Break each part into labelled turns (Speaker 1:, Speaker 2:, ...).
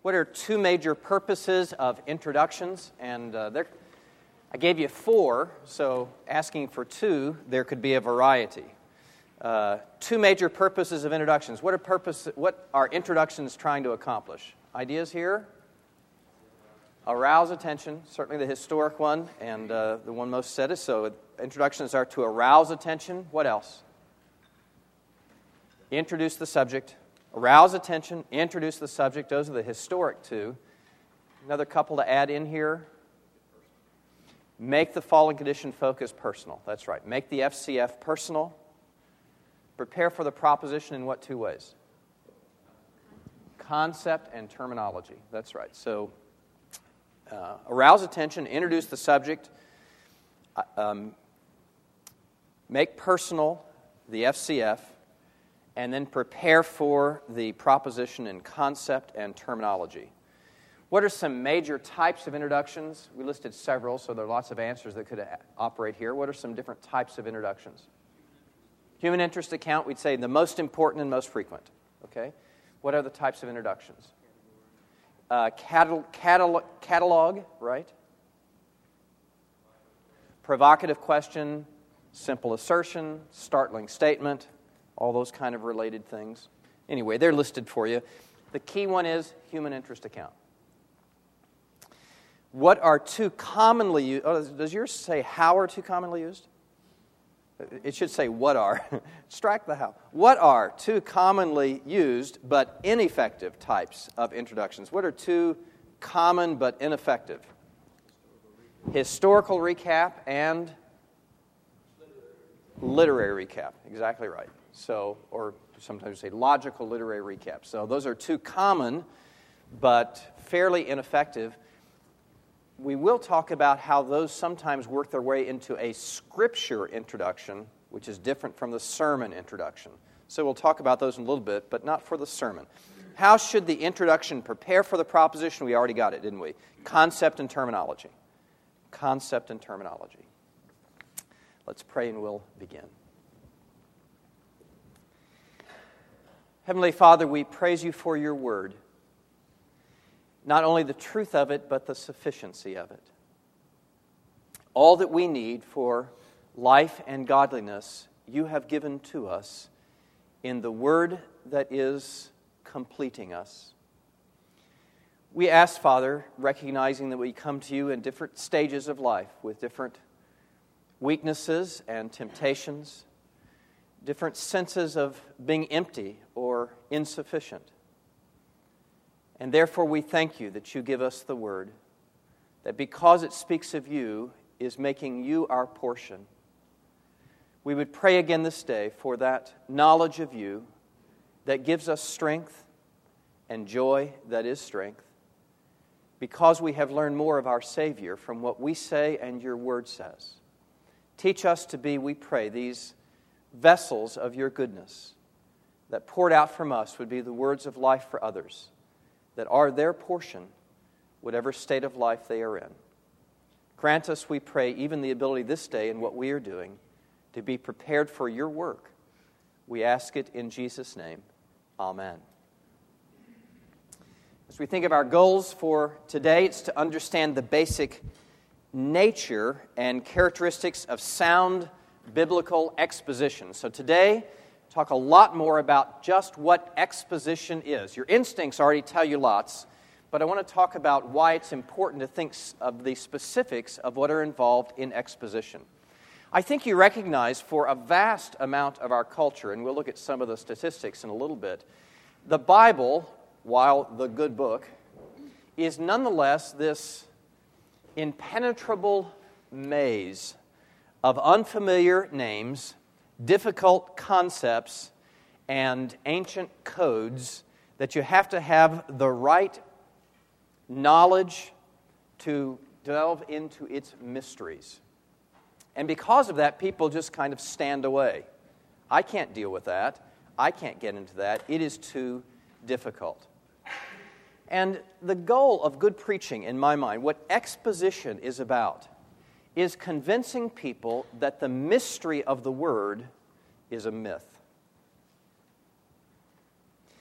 Speaker 1: What are two major purposes of introductions? And I gave you 4, so asking for 2, there could be a variety. Two major purposes of introductions. What are introductions trying to accomplish? Ideas here? Arouse attention, certainly the historic one, and the one most said is so. Introductions are to arouse attention. What else? Introduce the subject. Arouse attention, introduce the subject. Those are the historic 2. Another couple to add in here. Make the following condition focus personal. That's right. Make the FCF personal. Prepare for the proposition in what 2 ways? Concept and terminology. That's right. So, arouse attention, introduce the subject, make personal the FCF, and then prepare for the proposition in concept and terminology. What are some major types of introductions? We listed several, so there are lots of answers that could operate here. What are some different types of introductions? Human interest account, we'd say the most important and most frequent. Okay? What are the types of introductions? Catalog, right? Provocative question, simple assertion, startling statement, all those kind of related things. Anyway, they're listed for you. The key one is human interest account. What are 2 commonly used? Oh, does yours say how are 2 commonly used? It should say what are. Strike the how. What are 2 commonly used but ineffective types of introductions? What are 2 common but ineffective? Historical recap and literary recap. Exactly right. So, or sometimes we say logical literary recap. So those are 2 common but fairly ineffective. We will talk about how those sometimes work their way into a scripture introduction, which is different from the sermon introduction. So we'll talk about those in a little bit, but not for the sermon. How should the introduction prepare for the proposition? We already got it, didn't we? Concept and terminology. Concept and terminology. Let's pray and we'll begin. Heavenly Father, we praise you for your word. Not only the truth of it, but the sufficiency of it. All that we need for life and godliness, you have given to us in the word that is completing us. We ask, Father, recognizing that we come to you in different stages of life with different weaknesses and temptations, different senses of being empty or insufficient. And therefore we thank you that you give us the word, that because it speaks of you, is making you our portion. We would pray again this day for that knowledge of you that gives us strength and joy that is strength, because we have learned more of our Savior from what we say and your word says. Teach us to be, we pray, these vessels of your goodness, that poured out from us would be the words of life for others, that are their portion, whatever state of life they are in. Grant us, we pray, even the ability this day in what we are doing to be prepared for your work. We ask it in Jesus' name. Amen. As we think of our goals for today, it's to understand the basic nature and characteristics of sound biblical exposition. So today, talk a lot more about just what exposition is. Your instincts already tell you lots, but I want to talk about why it's important to think of the specifics of what are involved in exposition. I think you recognize for a vast amount of our culture, and we'll look at some of the statistics in a little bit, the Bible, while the good book, is nonetheless this impenetrable maze of unfamiliar names, difficult concepts, and ancient codes that you have to have the right knowledge to delve into its mysteries. And because of that, people just kind of stand away. I can't deal with that. I can't get into that. It is too difficult. And the goal of good preaching, in my mind, what exposition is about, is convincing people that the mystery of the Word is a myth.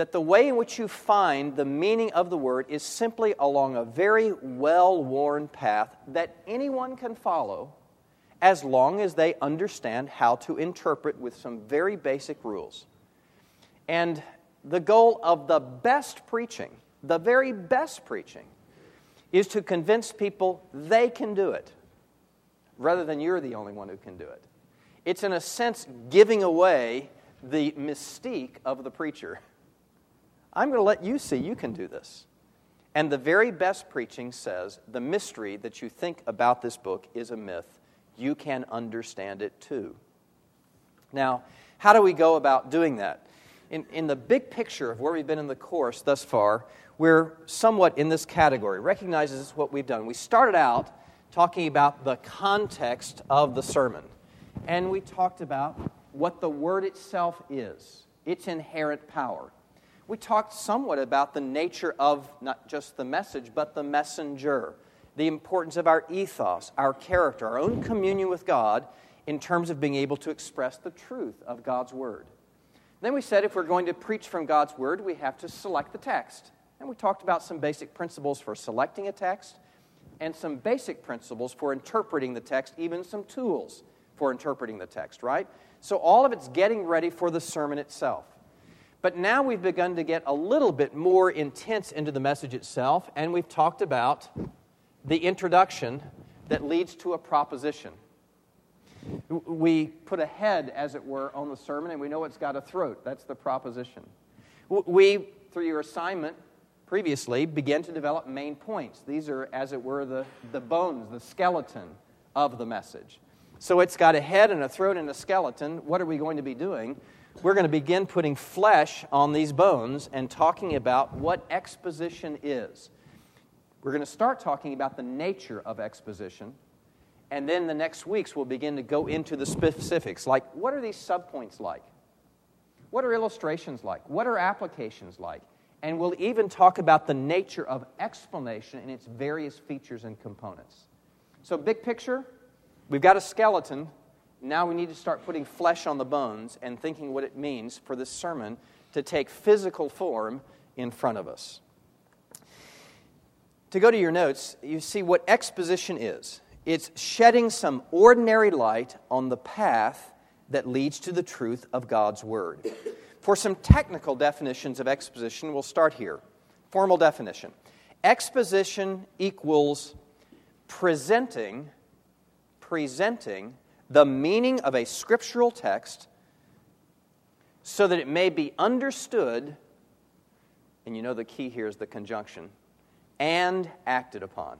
Speaker 1: that the way in which you find the meaning of the word is simply along a very well-worn path that anyone can follow as long as they understand how to interpret with some very basic rules. And the goal of the best preaching, the very best preaching, is to convince people they can do it, rather than you're the only one who can do it. It's, in a sense, giving away the mystique of the preacher. I'm going to let you see you can do this. And the very best preaching says the mystery that you think about this book is a myth. You can understand it too. Now, how do we go about doing that? In the big picture of where we've been in the course thus far, we're somewhat in this category. Recognize this is what we've done. We started out talking about the context of the sermon. And we talked about what the word itself is, its inherent power. We talked somewhat about the nature of not just the message, but the messenger, the importance of our ethos, our character, our own communion with God in terms of being able to express the truth of God's word. Then we said if we're going to preach from God's word, we have to select the text. And we talked about some basic principles for selecting a text and some basic principles for interpreting the text, even some tools for interpreting the text, right? So all of it's getting ready for the sermon itself. But now we've begun to get a little bit more intense into the message itself, and we've talked about the introduction that leads to a proposition. We put a head, as it were, on the sermon, and we know it's got a throat. That's the proposition. We, through your assignment previously, began to develop main points. These are, as it were, the bones, the skeleton of the message. So it's got a head and a throat and a skeleton. What are we going to be doing? We're going to begin putting flesh on these bones and talking about what exposition is. We're going to start talking about the nature of exposition. And then the next weeks, we'll begin to go into the specifics, like what are these subpoints like? What are illustrations like? What are applications like? And we'll even talk about the nature of explanation and its various features and components. So big picture, we've got a skeleton. Now we need to start putting flesh on the bones and thinking what it means for this sermon to take physical form in front of us. To go to your notes, you see what exposition is. It's shedding some ordinary light on the path that leads to the truth of God's Word. For some technical definitions of exposition, we'll start here. Formal definition. Exposition equals presenting the meaning of a scriptural text so that it may be understood, and you know the key here is the conjunction, and acted upon.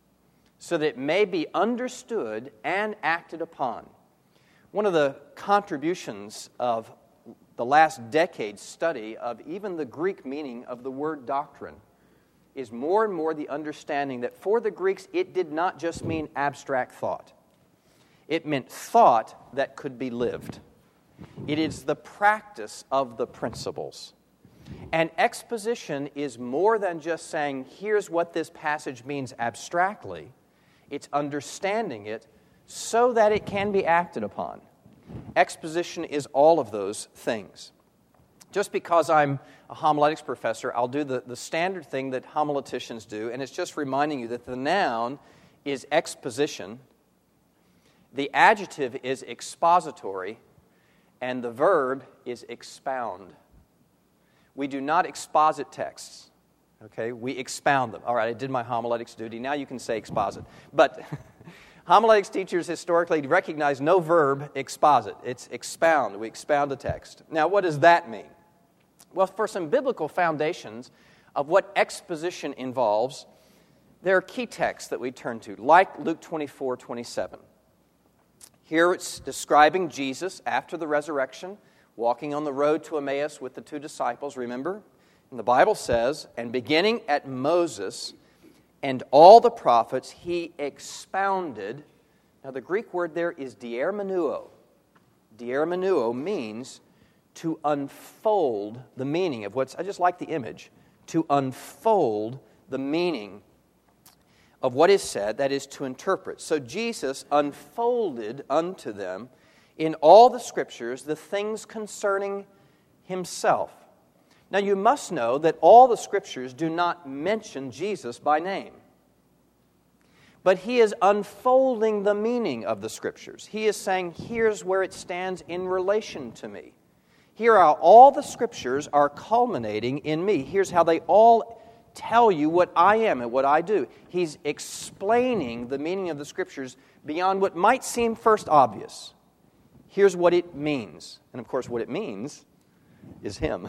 Speaker 1: So that it may be understood and acted upon. One of the contributions of the last decade's study of even the Greek meaning of the word doctrine is more and more the understanding that for the Greeks it did not just mean abstract thought. It meant thought that could be lived. It is the practice of the principles. And exposition is more than just saying, here's what this passage means abstractly. It's understanding it so that it can be acted upon. Exposition is all of those things. Just because I'm a homiletics professor, I'll do the standard thing that homileticians do, and it's just reminding you that the noun is exposition, the adjective is expository, and the verb is expound. We do not exposit texts. Okay, we expound them. All right, I did my homiletics duty. Now you can say exposit. But homiletics teachers historically recognize no verb exposit. It's expound. We expound a text. Now, what does that mean? Well, for some biblical foundations of what exposition involves, there are key texts that we turn to, like Luke 24:27. Here it's describing Jesus after the resurrection, walking on the road to Emmaus with the two disciples, remember? And the Bible says, and beginning at Moses and all the prophets, he expounded. Now the Greek word there is diermeneuo. Diermeneuo means to unfold the meaning of what's, I just like the image, to unfold the meaning of what is said, that is to interpret. So Jesus unfolded unto them in all the Scriptures the things concerning himself. Now you must know that all the Scriptures do not mention Jesus by name. But he is unfolding the meaning of the Scriptures. He is saying, here's where it stands in relation to me. Here are all the Scriptures are culminating in me. Here's how they all tell you what I am and what I do. He's explaining the meaning of the Scriptures beyond what might seem first obvious. Here's what it means. And of course, what it means is him.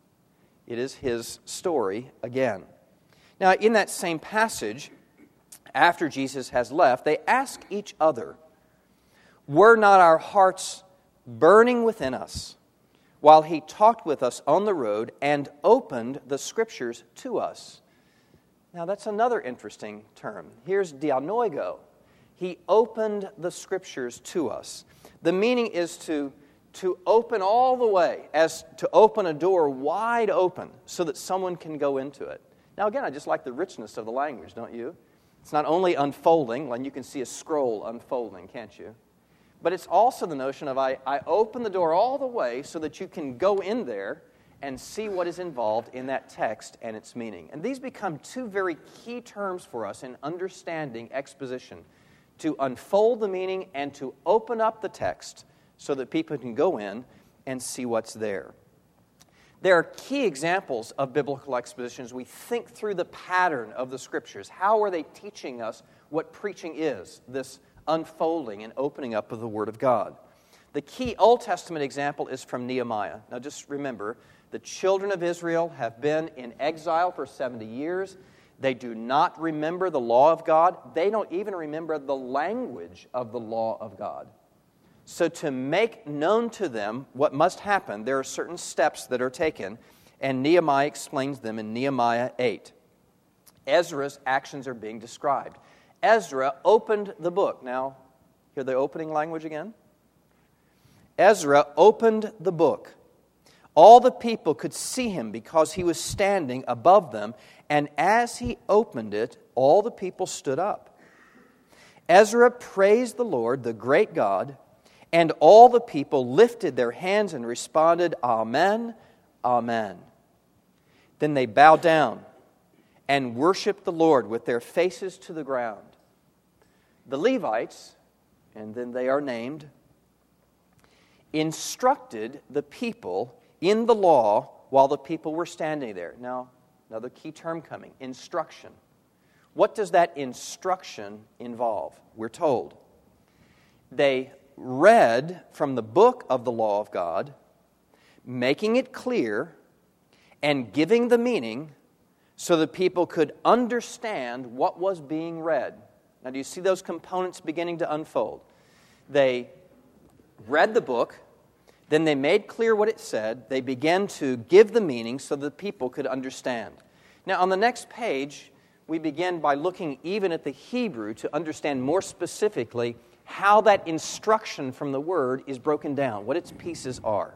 Speaker 1: It is his story again. Now, in that same passage, after Jesus has left, they ask each other, "Were not our hearts burning within us while he talked with us on the road and opened the Scriptures to us?" Now, that's another interesting term. Here's dianoigo. He opened the Scriptures to us. The meaning is to open all the way, as to open a door wide open so that someone can go into it. Now, again, I just like the richness of the language, don't you? It's not only unfolding, like you can see a scroll unfolding, can't you? But it's also the notion of I open the door all the way so that you can go in there and see what is involved in that text and its meaning. And these become two very key terms for us in understanding exposition: to unfold the meaning and to open up the text so that people can go in and see what's there. There are key examples of biblical exposition as we think through the pattern of the Scriptures. How are they teaching us what preaching is, this unfolding and opening up of the Word of God? The key Old Testament example is from Nehemiah. Now just remember, the children of Israel have been in exile for 70 years. They do not remember the law of God. They don't even remember the language of the law of God. So to make known to them what must happen, there are certain steps that are taken, and Nehemiah explains them in Nehemiah 8. Ezra's actions are being described. Ezra opened the book. Now, hear the opening language again? Ezra opened the book. All the people could see him because he was standing above them, and as he opened it, all the people stood up. Ezra praised the Lord, the great God, and all the people lifted their hands and responded, "Amen, Amen." Then they bowed down and worshiped the Lord with their faces to the ground. The Levites, and then they are named, instructed the people in the law while the people were standing there. Now, another key term coming, instruction. What does that instruction involve? We're told they read from the book of the law of God, making it clear and giving the meaning so that people could understand what was being read. Now, do you see those components beginning to unfold? They read the book, then they made clear what it said, they began to give the meaning so that people could understand. Now, on the next page, we begin by looking even at the Hebrew to understand more specifically how that instruction from the Word is broken down, what its pieces are.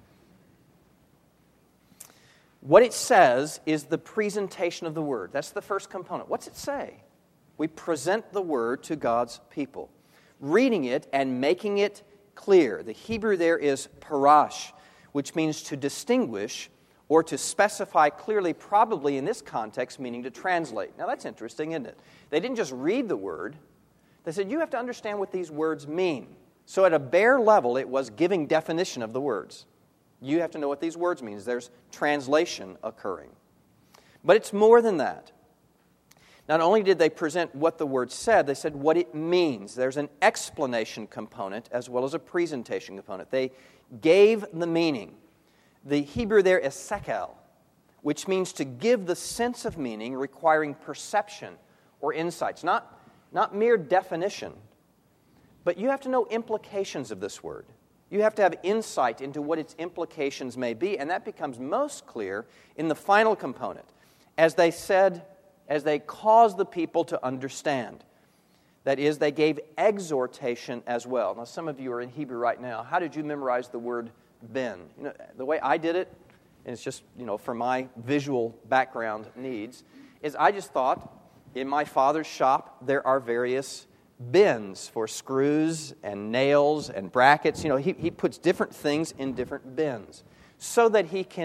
Speaker 1: What it says is the presentation of the Word. That's the first component. What's it say? We present the Word to God's people, reading it and making it clear. The Hebrew there is parash, which means to distinguish or to specify clearly, probably in this context, meaning to translate. Now that's interesting, isn't it? They didn't just read the Word. They said, you have to understand what these words mean. So at a bare level, it was giving definition of the words. You have to know what these words mean. There's translation occurring. But it's more than that. Not only did they present what the word said, they said what it means. There's an explanation component as well as a presentation component. They gave the meaning. The Hebrew there is sekel, which means to give the sense of meaning requiring perception or insights. Not mere definition, but you have to know implications of this word. You have to have insight into what its implications may be, and that becomes most clear in the final component, as they caused the people to understand. That is, they gave exhortation as well. Now, some of you are in Hebrew right now. How did you memorize the word ben? You know, the way I did it, and it's just, for my visual background needs, is I just thought, in my father's shop, there are various bins for screws and nails and brackets. He puts different things in different bins so that he can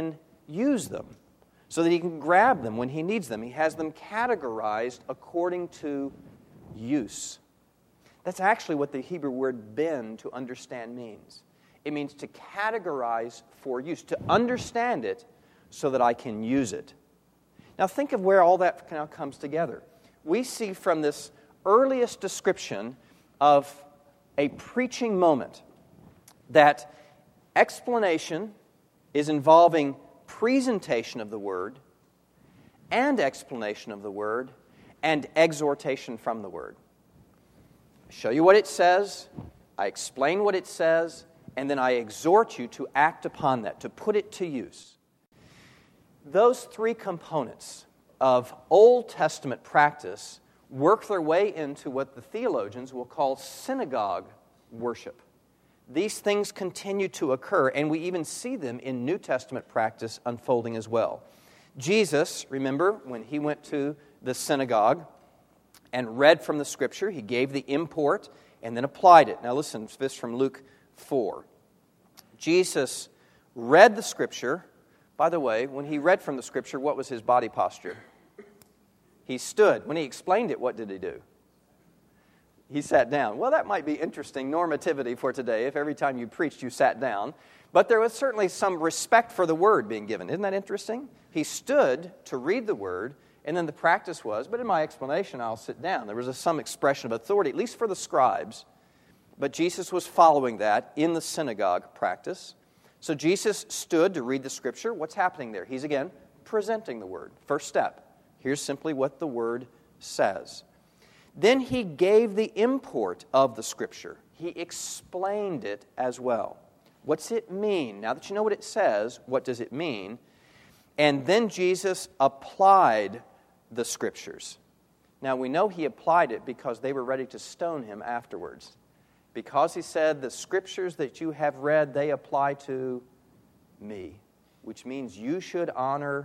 Speaker 1: use them, so that he can grab them when he needs them. He has them categorized according to use. That's actually what the Hebrew word ben, to understand, means. It means to categorize for use, to understand it so that I can use it. Now think of where all that now comes together. We see from this earliest description of a preaching moment that explanation is involving presentation of the Word and explanation of the Word and exhortation from the Word. I show you what it says, I explain what it says, and then I exhort you to act upon that, to put it to use. Those three components of Old Testament practice work their way into what the theologians will call synagogue worship. These things continue to occur, and we even see them in New Testament practice unfolding as well. Jesus, remember, when he went to the synagogue and read from the Scripture, he gave the import and then applied it. Now listen to this from Luke 4. Jesus read the Scripture. By the way, when he read from the Scripture, what was his body posture? He stood. When he explained it, what did he do? He sat down. Well, that might be interesting normativity for today, if every time you preached you sat down. But there was certainly some respect for the Word being given. Isn't that interesting? He stood to read the Word, and then the practice was, but in my explanation, I'll sit down. There was some expression of authority, at least for the scribes. But Jesus was following that in the synagogue practice. So Jesus stood to read the Scripture. What's happening there? He's, again, presenting the Word. First step. Here's simply what the Word says. Then he gave the import of the Scripture. He explained it as well. What's it mean? Now that you know what it says, what does it mean? And then Jesus applied the Scriptures. Now we know he applied it because they were ready to stone him afterwards. Because he said, the Scriptures that you have read, they apply to me, which means you should honor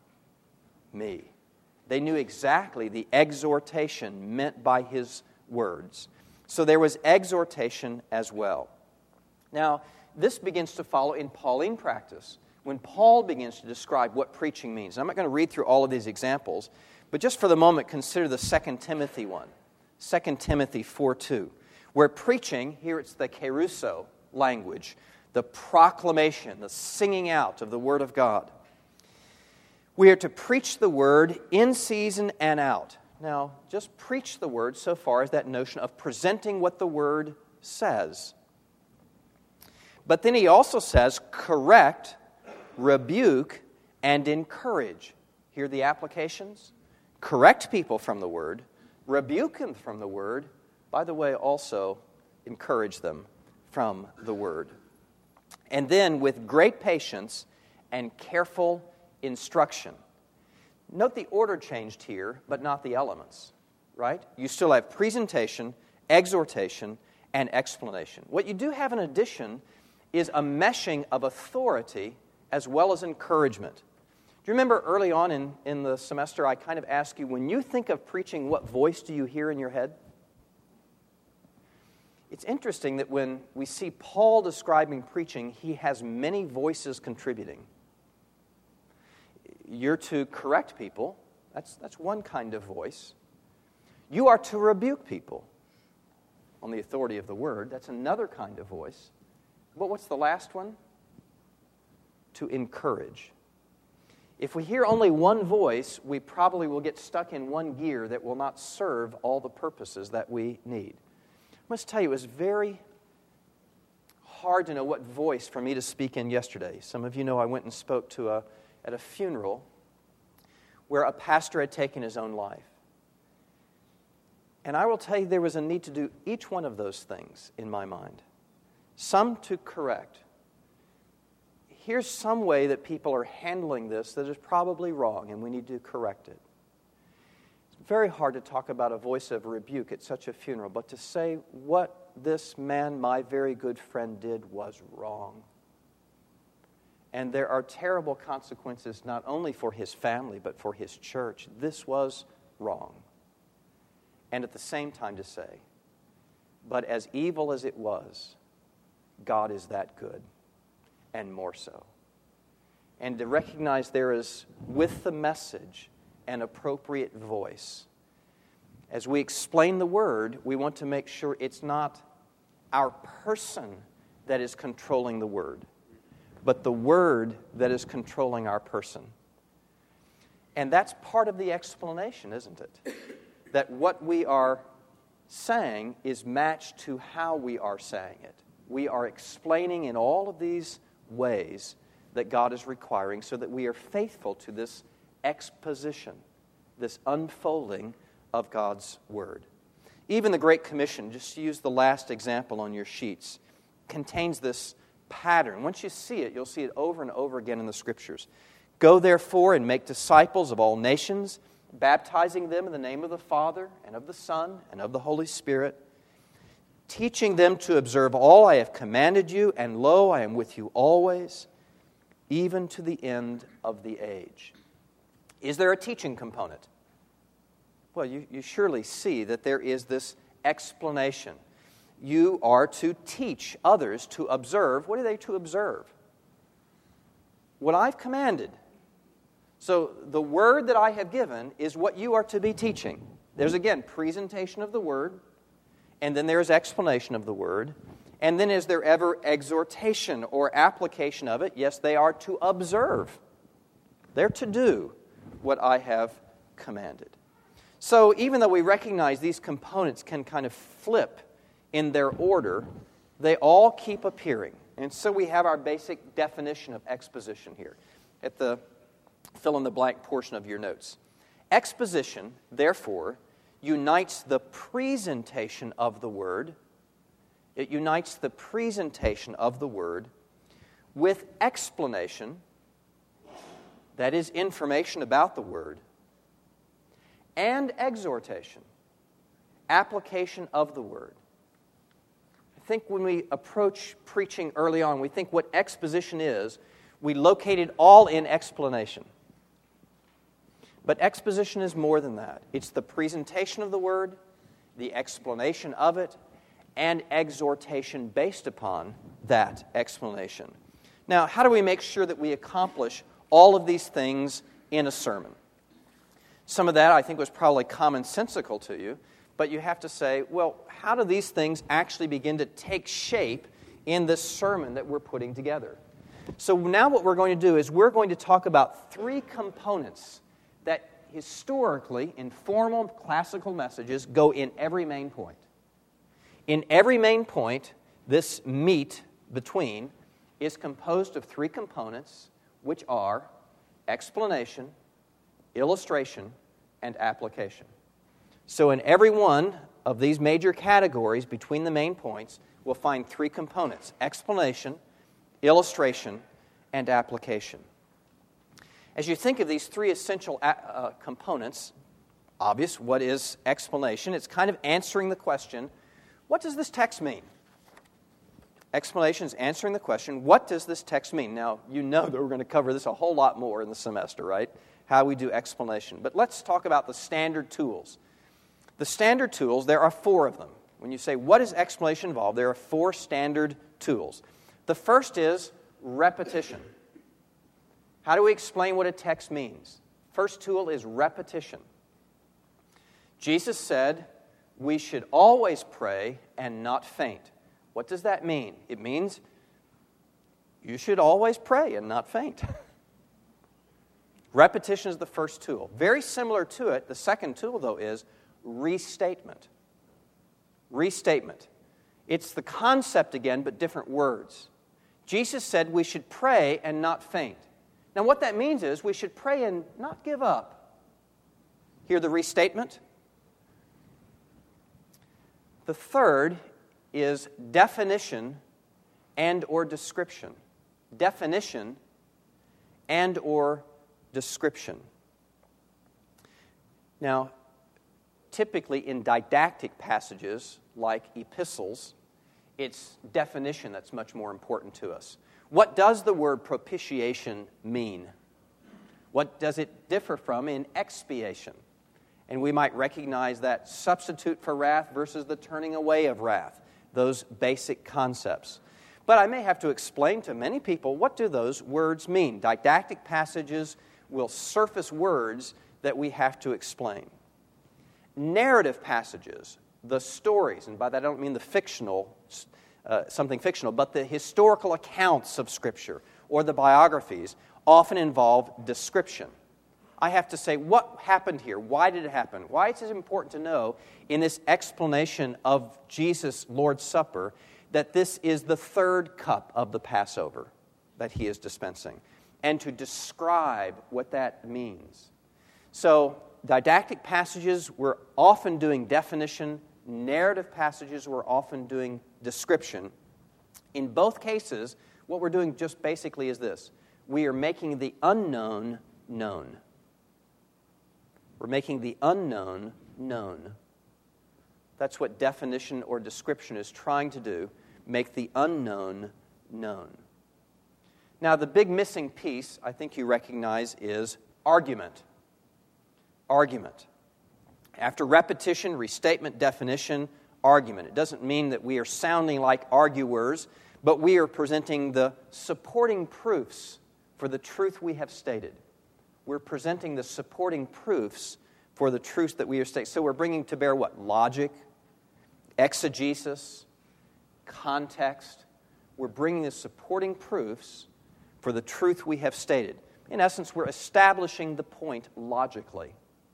Speaker 1: me. They knew exactly the exhortation meant by his words. So there was exhortation as well. Now, this begins to follow in Pauline practice, when Paul begins to describe what preaching means. I'm not going to read through all of these examples, but just for the moment, consider the 2 Timothy one, 2 Timothy 4:2, where preaching, here it's the kerusso language, the proclamation, the singing out of the Word of God. We are to preach the Word in season and out. Now, just preach the Word so far as that notion of presenting what the Word says. But then he also says, correct, rebuke, and encourage. Hear the applications? Correct people from the Word, rebuke them from the Word, by the way, also encourage them from the Word. And then with great patience and careful instruction. Note the order changed here, but not the elements, right? You still have presentation, exhortation, and explanation. What you do have in addition is a meshing of authority as well as encouragement. Do you remember early on in the semester I kind of asked you, when you think of preaching, what voice do you hear in your head? It's interesting that when we see Paul describing preaching, he has many voices contributing. You're to correct people. That's one kind of voice. You are to rebuke people on the authority of the Word. That's another kind of voice. But what's the last one? To encourage. If we hear only one voice, we probably will get stuck in one gear that will not serve all the purposes that we need. I must tell you, it was very hard to know what voice for me to speak in yesterday. Some of you know I went and spoke at a funeral where a pastor had taken his own life. And I will tell you, there was a need to do each one of those things in my mind. Some to correct. Here's some way that people are handling this that is probably wrong, and we need to correct it. It's very hard to talk about a voice of rebuke at such a funeral, but to say what this man, my very good friend, did was wrong. And there are terrible consequences not only for his family, but for his church. This was wrong. And at the same time to say, but as evil as it was, God is that good, and more so. and to recognize there is, with the message, an appropriate voice. As we explain the Word, we want to make sure it's not our person that is controlling the Word, but the Word that is controlling our person. And that's part of the explanation, isn't it? That what we are saying is matched to how we are saying it. We are explaining in all of these ways that God is requiring so that we are faithful to this exposition, this unfolding of God's Word. Even the Great Commission, just to use the last example on your sheets, contains this pattern. Once you see it, you'll see it over and over again in the Scriptures. Go therefore and make disciples of all nations, baptizing them in the name of the Father and of the Son and of the Holy Spirit, teaching them to observe all I have commanded you, and lo, I am with you always, even to the end of the age. Is there a teaching component? Well, you surely see that there is this explanation. You are to teach others to observe. What are they to observe? What I've commanded. So the word that I have given is what you are to be teaching. There's, again, presentation of the word, and then there's explanation of the word, and then is there ever exhortation or application of it? Yes, they are to observe. They're to do what I have commanded. So even though we recognize these components can kind of flip in their order, they all keep appearing. And so we have our basic definition of exposition here at the fill-in-the-blank portion of your notes. Exposition, therefore, unites the presentation of the Word. It unites the presentation of the Word with explanation, that is, information about the Word, and exhortation, application of the Word. I think when we approach preaching early on, we think what exposition is, we locate it all in explanation. But exposition is more than that. It's the presentation of the Word, the explanation of it, and exhortation based upon that explanation. Now, how do we make sure that we accomplish all of these things in a sermon? Some of that, I think, was probably commonsensical to you, but you have to say, well, how do these things actually begin to take shape in this sermon that we're putting together? So now what we're going to do is we're going to talk about three components that historically, in formal classical messages, go in every main point. In every main point, this meat between is composed of three components, which are explanation, illustration, and application. So in every one of these major categories between the main points, we'll find three components: explanation, illustration, and application. As you think of these three essential components, obvious, what is explanation? It's kind of answering the question, what does this text mean? Explanation is answering the question, what does this text mean? Now, you know that we're going to cover this a whole lot more in the semester, right? How we do explanation. But let's talk about the standard tools. The standard tools, there are four of them. When you say, what is explanation involved? There are four standard tools. The first is repetition. How do we explain what a text means? First tool is repetition. Jesus said, we should always pray and not faint. What does that mean? It means you should always pray and not faint. Repetition is the first tool. Very similar to it, the second tool, though, is restatement. Restatement. It's the concept again, but different words. Jesus said we should pray and not faint. Now, what that means is we should pray and not give up. Hear the restatement? The third is definition and or description. Definition and or description. Now, typically in didactic passages like epistles, it's definition that's much more important to us. What does the word propitiation mean? What does it differ from in expiation? And we might recognize that substitute for wrath versus the turning away of wrath, those basic concepts. But I may have to explain to many people, what do those words mean? Didactic passages will surface words that we have to explain. Narrative passages, the stories, and by that I don't mean the fictional, something fictional, but the historical accounts of Scripture or the biographies often involve description. I have to say, what happened here? Why did it happen? Why is it important to know in this explanation of Jesus' Lord's Supper that this is the third cup of the Passover that he is dispensing, and to describe what that means. So, didactic passages, we're often doing definition. Narrative passages, we're often doing description. In both cases, what we're doing just basically is this. We are making the unknown known. We're making the unknown known. That's what definition or description is trying to do, make the unknown known. Now, the big missing piece, I think you recognize, is argument. Argument. After repetition, restatement, definition, argument. It doesn't mean that we are sounding like arguers, but we are presenting the supporting proofs for the truth we have stated. We're presenting the supporting proofs for the truths that we are stating. So we're bringing to bear what? Logic, exegesis, context. We're bringing the supporting proofs for the truth we have stated. In essence, we're establishing the point logically.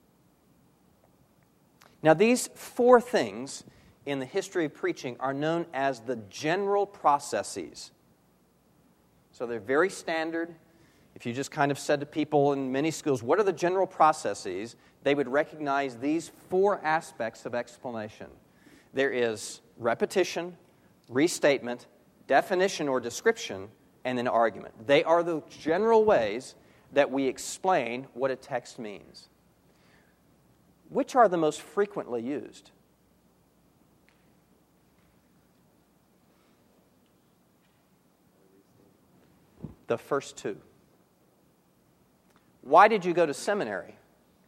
Speaker 1: Now, these four things in the history of preaching are known as the general processes. So they're very standard. If you just kind of said to people in many schools, what are the general processes? They would recognize these four aspects of explanation. There is repetition, restatement, definition or description, and then argument. They are the general ways that we explain what a text means. Which are the most frequently used? The first two. Why did you go to seminary?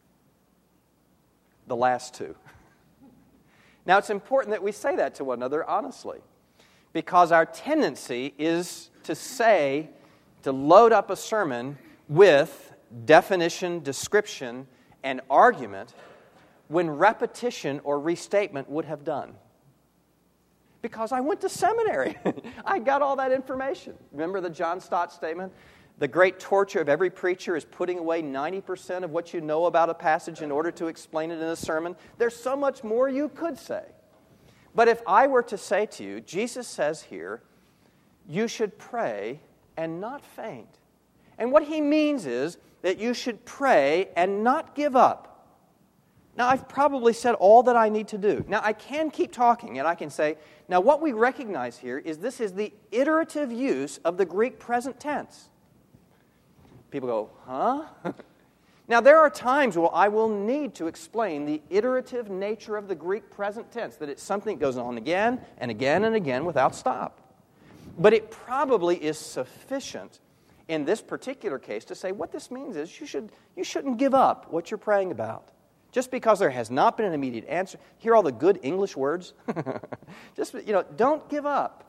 Speaker 1: The last two. Now, it's important that we say that to one another honestly, because our tendency is to load up a sermon with definition, description, and argument when repetition or restatement would have done. Because I went to seminary. I got all that information. Remember the John Stott statement? The great torture of every preacher is putting away 90% of what you know about a passage in order to explain it in a sermon. There's so much more you could say. But if I were to say to you, Jesus says here, you should pray and not faint. And what he means is that you should pray and not give up. Now, I've probably said all that I need to do. Now, I can keep talking, and I can say, now what we recognize here is this is the iterative use of the Greek present tense. People go, huh? Now, there are times where I will need to explain the iterative nature of the Greek present tense, that it's something that goes on again and again and again without stop. But it probably is sufficient in this particular case to say what this means is you shouldn't give up what you're praying about. Just because there has not been an immediate answer. Hear all the good English words? Don't give up.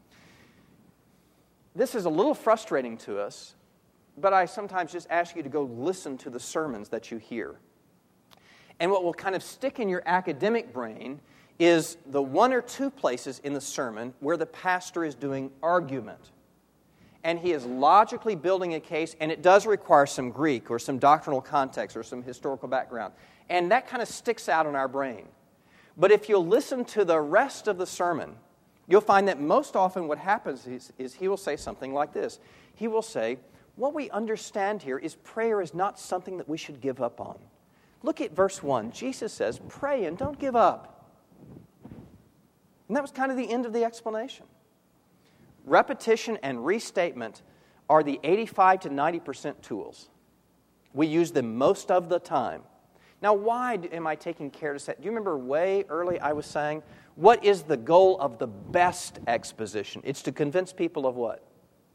Speaker 1: This is a little frustrating to us, but I sometimes just ask you to go listen to the sermons that you hear. And what will kind of stick in your academic brain is the one or two places in the sermon where the pastor is doing argument. And he is logically building a case, and it does require some Greek or some doctrinal context or some historical background. And that kind of sticks out in our brain. But if you'll listen to the rest of the sermon, you'll find that most often what happens is he will say something like this. He will say, what we understand here is prayer is not something that we should give up on. Look at verse 1. Jesus says, pray and don't give up. And that was kind of the end of the explanation. Repetition and restatement are the 85 to 90% tools. We use them most of the time. Now, why am I taking care to say? Do you remember way early I was saying, what is the goal of the best exposition? It's to convince people of what?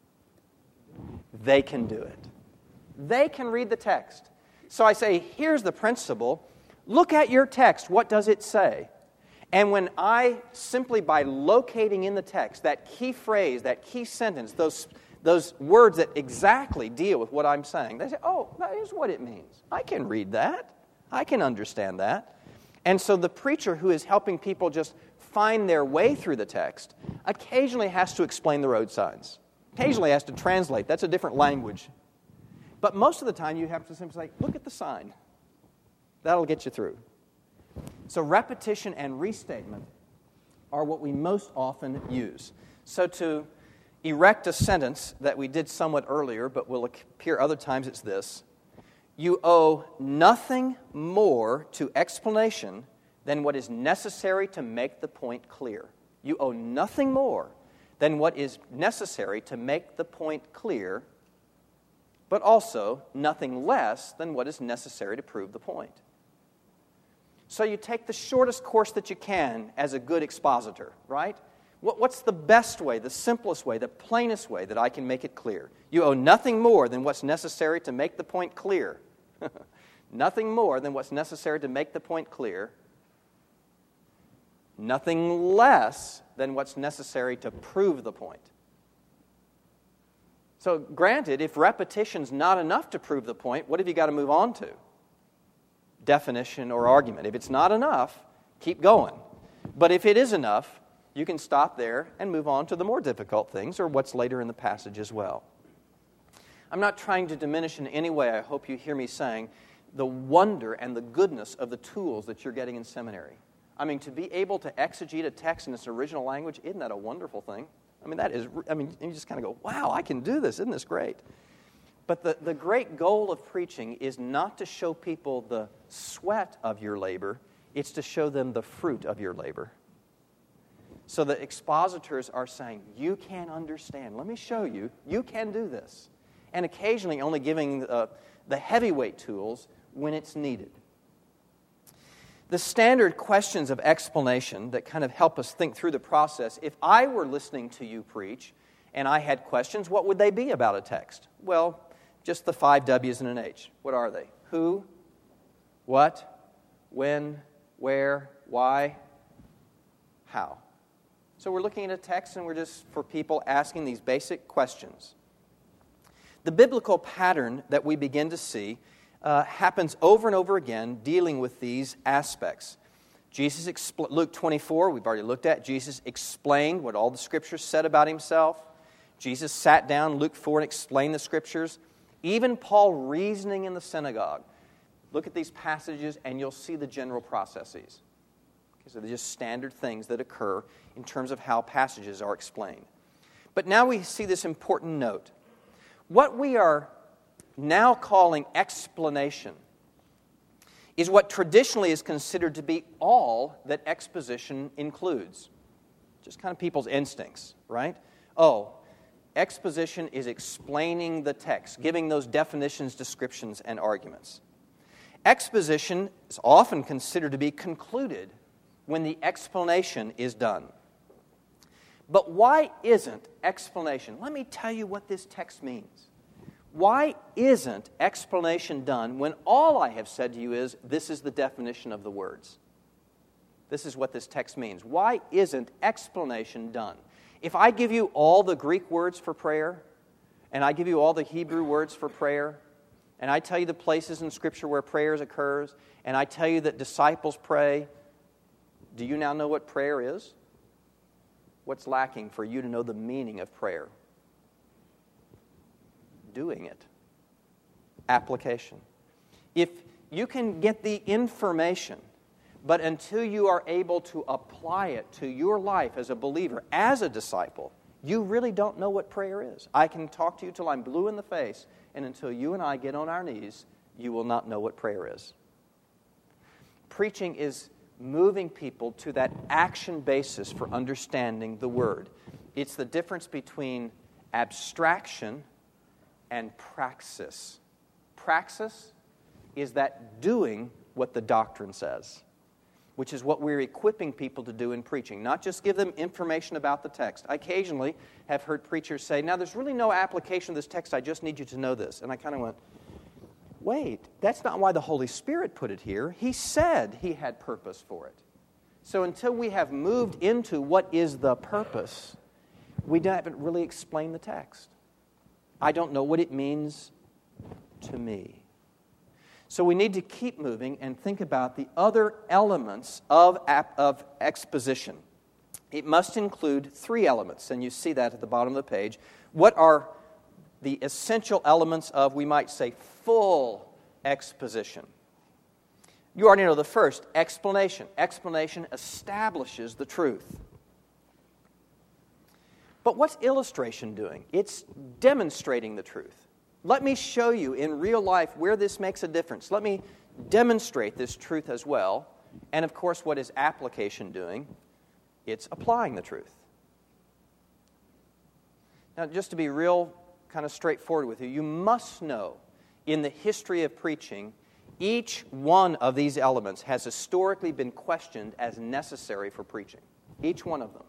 Speaker 1: They can do it. They can read the text. So I say, here's the principle. Look at your text. What does it say? And when I, simply by locating in the text that key phrase, that key sentence, those words that exactly deal with what I'm saying, they say, oh, that is what it means. I can read that. I can understand that. And so the preacher who is helping people just find their way through the text occasionally has to explain the road signs. Occasionally has to translate. That's a different language. But most of the time you have to simply say, look at the sign. That'll get you through. So repetition and restatement are what we most often use. So to erect a sentence that we did somewhat earlier, but will appear other times, it's this. You owe nothing more to explanation than what is necessary to make the point clear. You owe nothing more than what is necessary to make the point clear, but also nothing less than what is necessary to prove the point. So you take the shortest course that you can as a good expositor, right? What's the best way, the simplest way, the plainest way that I can make it clear? You owe nothing more than what's necessary to make the point clear. Nothing more than what's necessary to make the point clear. Nothing less than what's necessary to prove the point. So granted, if repetition's not enough to prove the point, what have you got to move on to? Definition or argument. If it's not enough, keep going. But if it is enough, you can stop there and move on to the more difficult things or what's later in the passage as well. I'm not trying to diminish in any way, I hope you hear me saying, the wonder and the goodness of the tools that you're getting in seminary. I mean, to be able to exegete a text in its original language, isn't that a wonderful thing? You just kind of go, wow, I can do this. Isn't this great? But the great goal of preaching is not to show people the sweat of your labor. It's to show them the fruit of your labor. So the expositors are saying, you can understand. Let me show you. You can do this. And occasionally only giving the heavyweight tools when it's needed. The standard questions of explanation that kind of help us think through the process, if I were listening to you preach and I had questions, what would they be about a text? Well, just the 5 W's and an H. What are they? Who, what, when, where, why, how. So we're looking at a text and we're just, for people, asking these basic questions. The biblical pattern that we begin to see happens over and over again dealing with these aspects. Luke 24, we've already looked at. Jesus explained what all the Scriptures said about Himself. Jesus sat down, Luke 4, and explained the Scriptures. Even Paul reasoning in the synagogue. Look at these passages and you'll see the general processes. Okay, so they're just standard things that occur in terms of how passages are explained. But now we see this important note. What we are now calling explanation is what traditionally is considered to be all that exposition includes. Just kind of people's instincts, right? Oh, exposition is explaining the text, giving those definitions, descriptions, and arguments. Exposition is often considered to be concluded when the explanation is done. But why isn't explanation? Let me tell you what this text means. Why isn't explanation done when all I have said to you is, this is the definition of the words? This is what this text means. Why isn't explanation done? If I give you all the Greek words for prayer, and I give you all the Hebrew words for prayer, and I tell you the places in Scripture where prayers occurs, and I tell you that disciples pray, do you now know what prayer is? What's lacking for you to know the meaning of prayer? Doing it. Application. If you can get the information, but until you are able to apply it to your life as a believer, as a disciple, you really don't know what prayer is. I can talk to you till I'm blue in the face, and until you and I get on our knees, you will not know what prayer is. Preaching is moving people to that action basis for understanding the Word. It's the difference between abstraction and praxis. Praxis is that doing what the doctrine says, which is what we're equipping people to do in preaching, not just give them information about the text. I occasionally have heard preachers say, now there's really no application of this text, I just need you to know this. And I kind of went, wait, that's not why the Holy Spirit put it here. He said He had purpose for it. So until we have moved into what is the purpose, we haven't really explained the text. I don't know what it means to me. So we need to keep moving and think about the other elements of exposition. It must include 3 elements, and you see that at the bottom of the page. What are the essential elements of, we might say, full exposition? You already know the first, explanation. Explanation establishes the truth. But what's illustration doing? It's demonstrating the truth. Let me show you in real life where this makes a difference. Let me demonstrate this truth as well. And of course, what is application doing? It's applying the truth. Now, just to be real kind of straightforward with you, you must know in the history of preaching, each one of these elements has historically been questioned as necessary for preaching. Each one of them.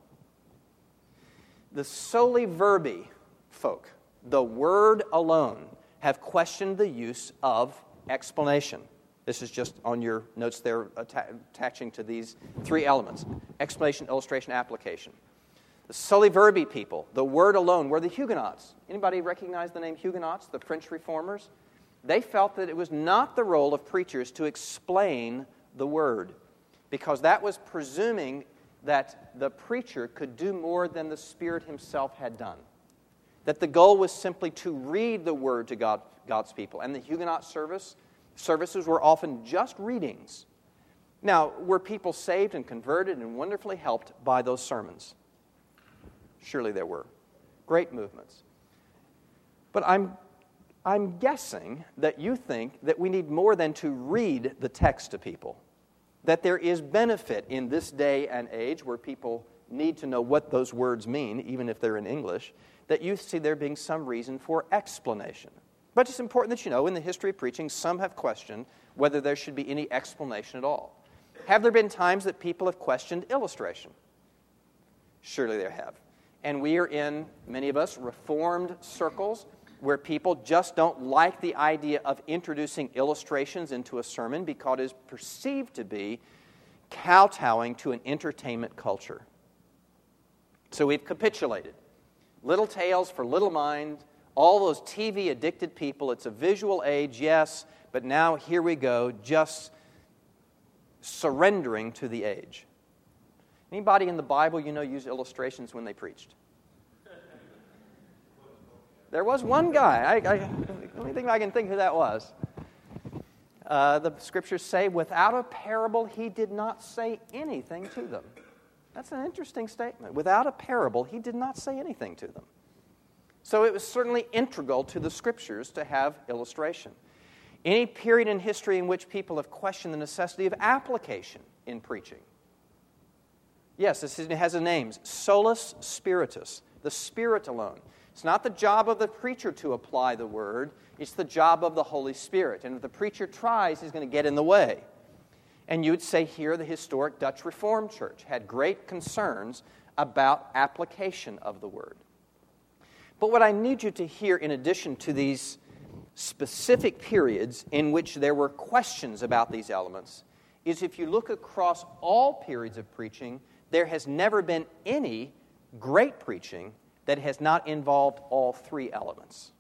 Speaker 1: The soli verbi folk, the word alone, have questioned the use of explanation. This is just on your notes there attaching to these 3 elements. Explanation, illustration, application. The soli verbi people, the word alone, were the Huguenots. Anybody recognize the name Huguenots, the French reformers? They felt that it was not the role of preachers to explain the word, because that was presuming that the preacher could do more than the Spirit himself had done. That the goal was simply to read the word to God's people. And the Huguenot services were often just readings. Now, were people saved and converted and wonderfully helped by those sermons? Surely there were. Great movements. But I'm guessing that you think that we need more than to read the text to people. That there is benefit in this day and age where people need to know what those words mean, even if they're in English, that you see there being some reason for explanation. But it's important that you know, in the history of preaching, some have questioned whether there should be any explanation at all. Have there been times that people have questioned illustration? Surely there have. And we are in, many of us, Reformed circles where people just don't like the idea of introducing illustrations into a sermon because it is perceived to be kowtowing to an entertainment culture. So we've capitulated. Little tales for little mind, all those TV-addicted people. It's a visual age, yes, but now here we go, just surrendering to the age. Anybody in the Bible you know used illustrations when they preached? There was one guy. The only thing I can think who that was. The Scriptures say, without a parable, he did not say anything to them. That's an interesting statement. Without a parable, he did not say anything to them. So it was certainly integral to the Scriptures to have illustration. Any period in history in which people have questioned the necessity of application in preaching. Yes, it has a name, solus spiritus, the Spirit alone. It's not the job of the preacher to apply the word. It's the job of the Holy Spirit. And if the preacher tries, he's going to get in the way. And you would say here the historic Dutch Reformed Church had great concerns about application of the word. But what I need you to hear, in addition to these specific periods in which there were questions about these elements, is if you look across all periods of preaching, there has never been any great preaching that has not involved all 3 elements.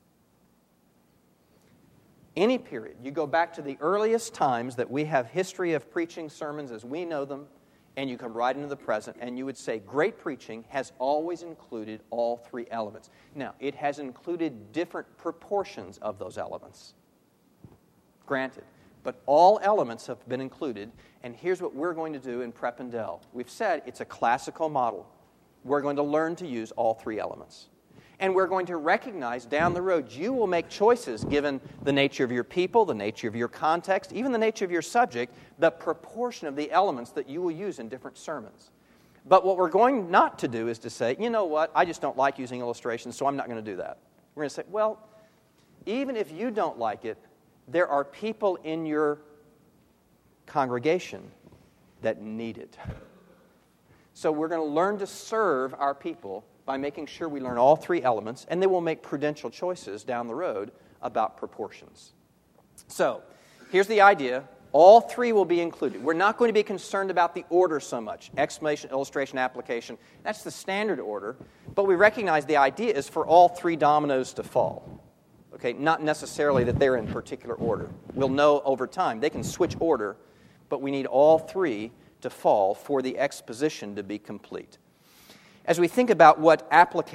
Speaker 1: Any period. You go back to the earliest times that we have history of preaching sermons as we know them, and you come right into the present, and you would say great preaching has always included all 3 elements. Now, it has included different proportions of those elements. Granted. But all elements have been included, and here's what we're going to do in Prepandel. We've said it's a classical model. We're going to learn to use all 3 elements. And we're going to recognize down the road, you will make choices given the nature of your people, the nature of your context, even the nature of your subject, the proportion of the elements that you will use in different sermons. But what we're going not to do is to say, you know what, I just don't like using illustrations, so I'm not going to do that. We're going to say, well, even if you don't like it, there are people in your congregation that need it. So we're going to learn to serve our people by making sure we learn all 3 elements, and then we'll make prudential choices down the road about proportions. So here's the idea. All three will be included. We're not going to be concerned about the order so much. Explanation, illustration, application. That's the standard order. But we recognize the idea is for all three dominoes to fall. Okay, not necessarily that they're in particular order. We'll know over time. They can switch order, but we need all three to fall for the exposition to be complete. As we think about what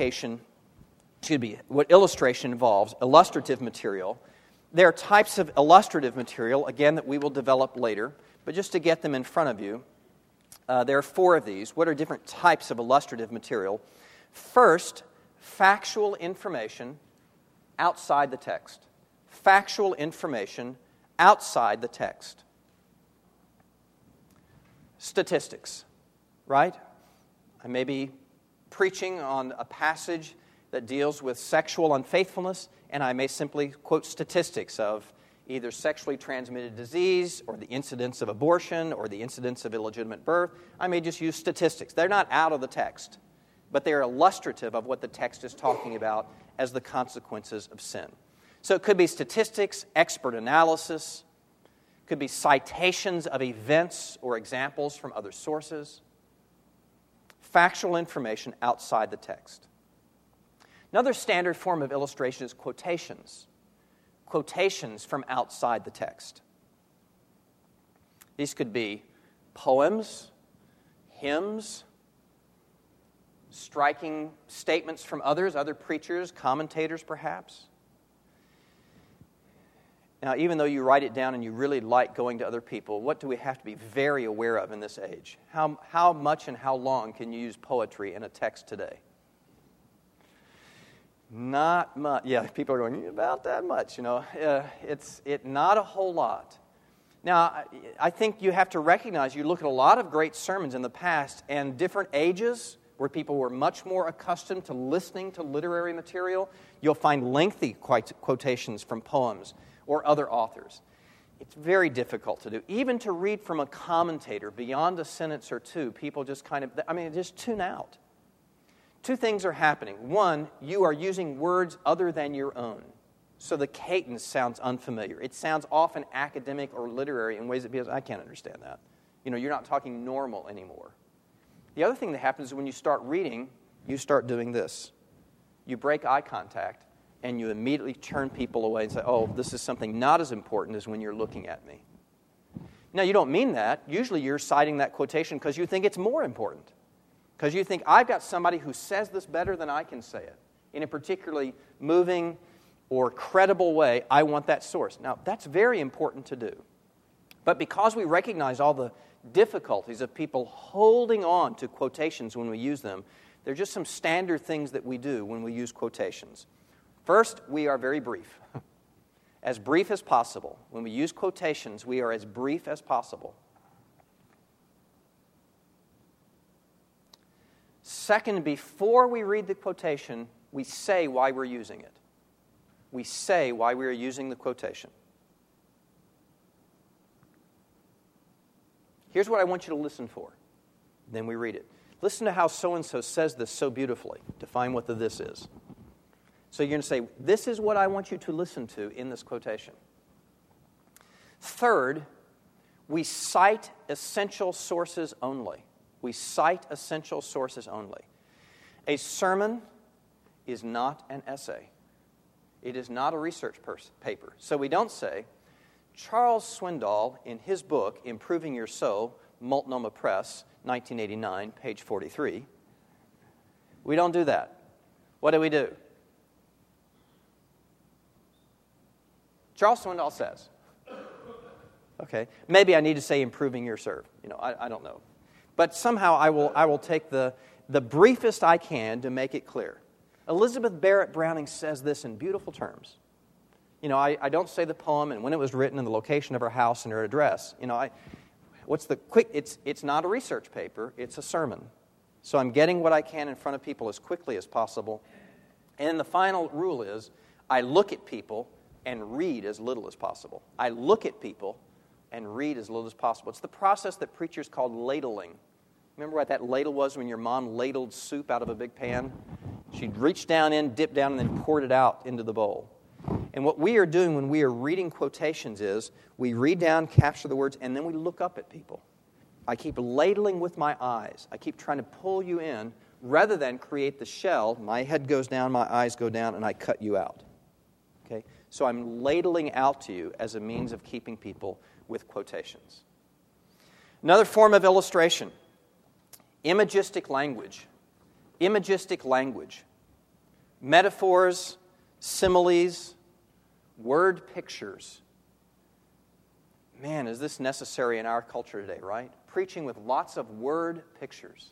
Speaker 1: what illustration involves, illustrative material, there are types of illustrative material, again, that we will develop later, but just to get them in front of you, there are 4 of these. What are different types of illustrative material? First, factual information outside the text. Factual information outside the text. Statistics, right? I may be preaching on a passage that deals with sexual unfaithfulness, and I may simply quote statistics of either sexually transmitted disease or the incidence of abortion or the incidence of illegitimate birth. I may just use statistics. They're not out of the text, but they are illustrative of what the text is talking about as the consequences of sin. So it could be statistics, expert analysis, could be citations of events or examples from other sources, factual information outside the text. Another standard form of illustration is quotations. Quotations from outside the text. These could be poems, hymns, striking statements from others, other preachers, commentators perhaps. Now, even though you write it down and you really like going to other people, what do we have to be very aware of in this age? How much and how long can you use poetry in a text today? Not much. Yeah, people are going, about that much, It's not a whole lot. Now, I think you have to recognize, you look at a lot of great sermons in the past and different ages where people were much more accustomed to listening to literary material, you'll find lengthy quotations from poems or other authors. It's very difficult to do. Even to read from a commentator beyond a sentence or two, people just just tune out. 2 things are happening. One, you are using words other than your own. So the cadence sounds unfamiliar. It sounds often academic or literary in ways that people, I can't understand that. You're not talking normal anymore. The other thing that happens is when you start reading, you start doing this. You break eye contact, and you immediately turn people away and say, oh, this is something not as important as when you're looking at me. Now, you don't mean that. Usually you're citing that quotation because you think it's more important. Because you think, I've got somebody who says this better than I can say it. In a particularly moving or credible way, I want that source. Now, that's very important to do. But because we recognize all the difficulties of people holding on to quotations when we use them, there are just some standard things that we do when we use quotations. First, we are very brief. As brief as possible. When we use quotations, we are as brief as possible. Second, before we read the quotation, we say why we're using it. We say why we are using the quotation. Here's what I want you to listen for. Then we read it. Listen to how so-and-so says this so beautifully. Define what the this is. So you're going to say, this is what I want you to listen to in this quotation. Third, we cite essential sources only. We cite essential sources only. A sermon is not an essay. It is not a research paper. So we don't say, Charles Swindoll, in his book, Improving Your Soul, Multnomah Press, 1989, page 43. We don't do that. What do? Charles Swindoll says. Okay, maybe I need to say Improving Your Serve. I don't know. But somehow I will take the briefest I can to make it clear. Elizabeth Barrett Browning says this in beautiful terms. I don't say the poem and when it was written and the location of her house and her address. It's not a research paper, it's a sermon. So I'm getting what I can in front of people as quickly as possible. And the final rule is, I look at people and read as little as possible. I look at people and read as little as possible. It's the process that preachers call ladling. Remember what that ladle was when your mom ladled soup out of a big pan? She'd reach down in, dip down, and then poured it out into the bowl. And what we are doing when we are reading quotations is we read down, capture the words, and then we look up at people. I keep ladling with my eyes. I keep trying to pull you in rather than create the shell. My head goes down, my eyes go down, and I cut you out. Okay? So I'm ladling out to you as a means of keeping people with quotations. Another form of illustration, imagistic language. Imagistic language. Metaphors, similes, word pictures. Man, is this necessary in our culture today, right? Preaching with lots of word pictures.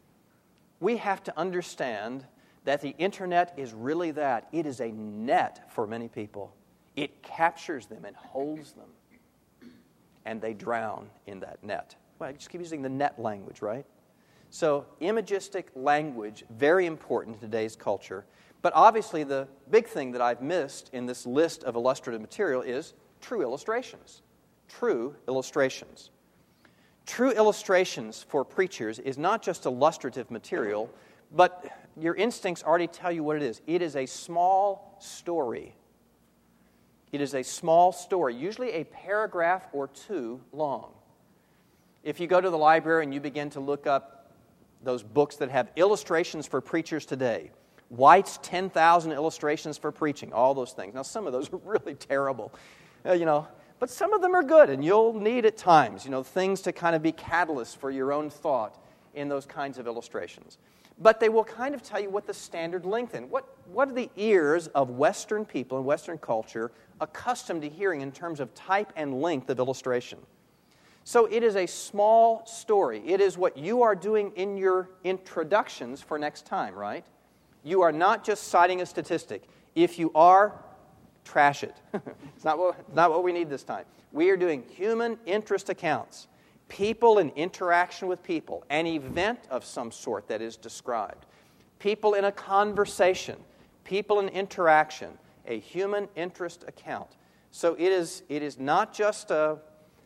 Speaker 1: We have to understand that the internet is really that. It is a net for many people. It captures them and holds them. And they drown in that net. Well, I just keep using the net language, right? So, imagistic language, very important in today's culture. But obviously, the big thing that I've missed in this list of illustrative material is true illustrations. True illustrations. True illustrations for preachers is not just illustrative material, but your instincts already tell you what it is. It is a small story. It is a small story, usually a paragraph or two long. If you go to the library and you begin to look up those books that have illustrations for preachers today, White's 10,000 Illustrations for Preaching, all those things. Now, some of those are really terrible, but some of them are good, and you'll need at times, things to kind of be catalysts for your own thought in those kinds of illustrations. But they will kind of tell you what the standard length is. What are the ears of Western people and Western culture accustomed to hearing in terms of type and length of illustration? So it is a small story. It is what you are doing in your introductions for next time, right? You are not just citing a statistic. If you are, trash it. It's not what we need this time. We are doing human interest accounts. People in interaction with people. An event of some sort that is described. People in a conversation. People in interaction. A human interest account. So it is not just a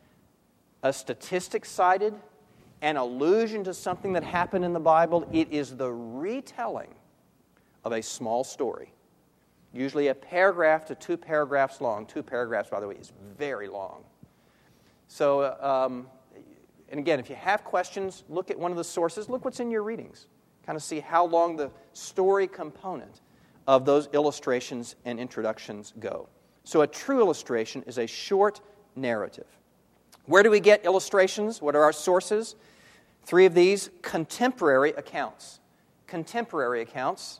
Speaker 1: statistic cited, an allusion to something that happened in the Bible. It is the retelling of a small story. Usually a paragraph to 2 paragraphs long. 2 paragraphs, by the way, is very long. So, and again, if you have questions, look at one of the sources. Look what's in your readings. Kind of see how long the story component of those illustrations and introductions go. So a true illustration is a short narrative. Where do we get illustrations? What are our sources? 3 of these: contemporary accounts. Contemporary accounts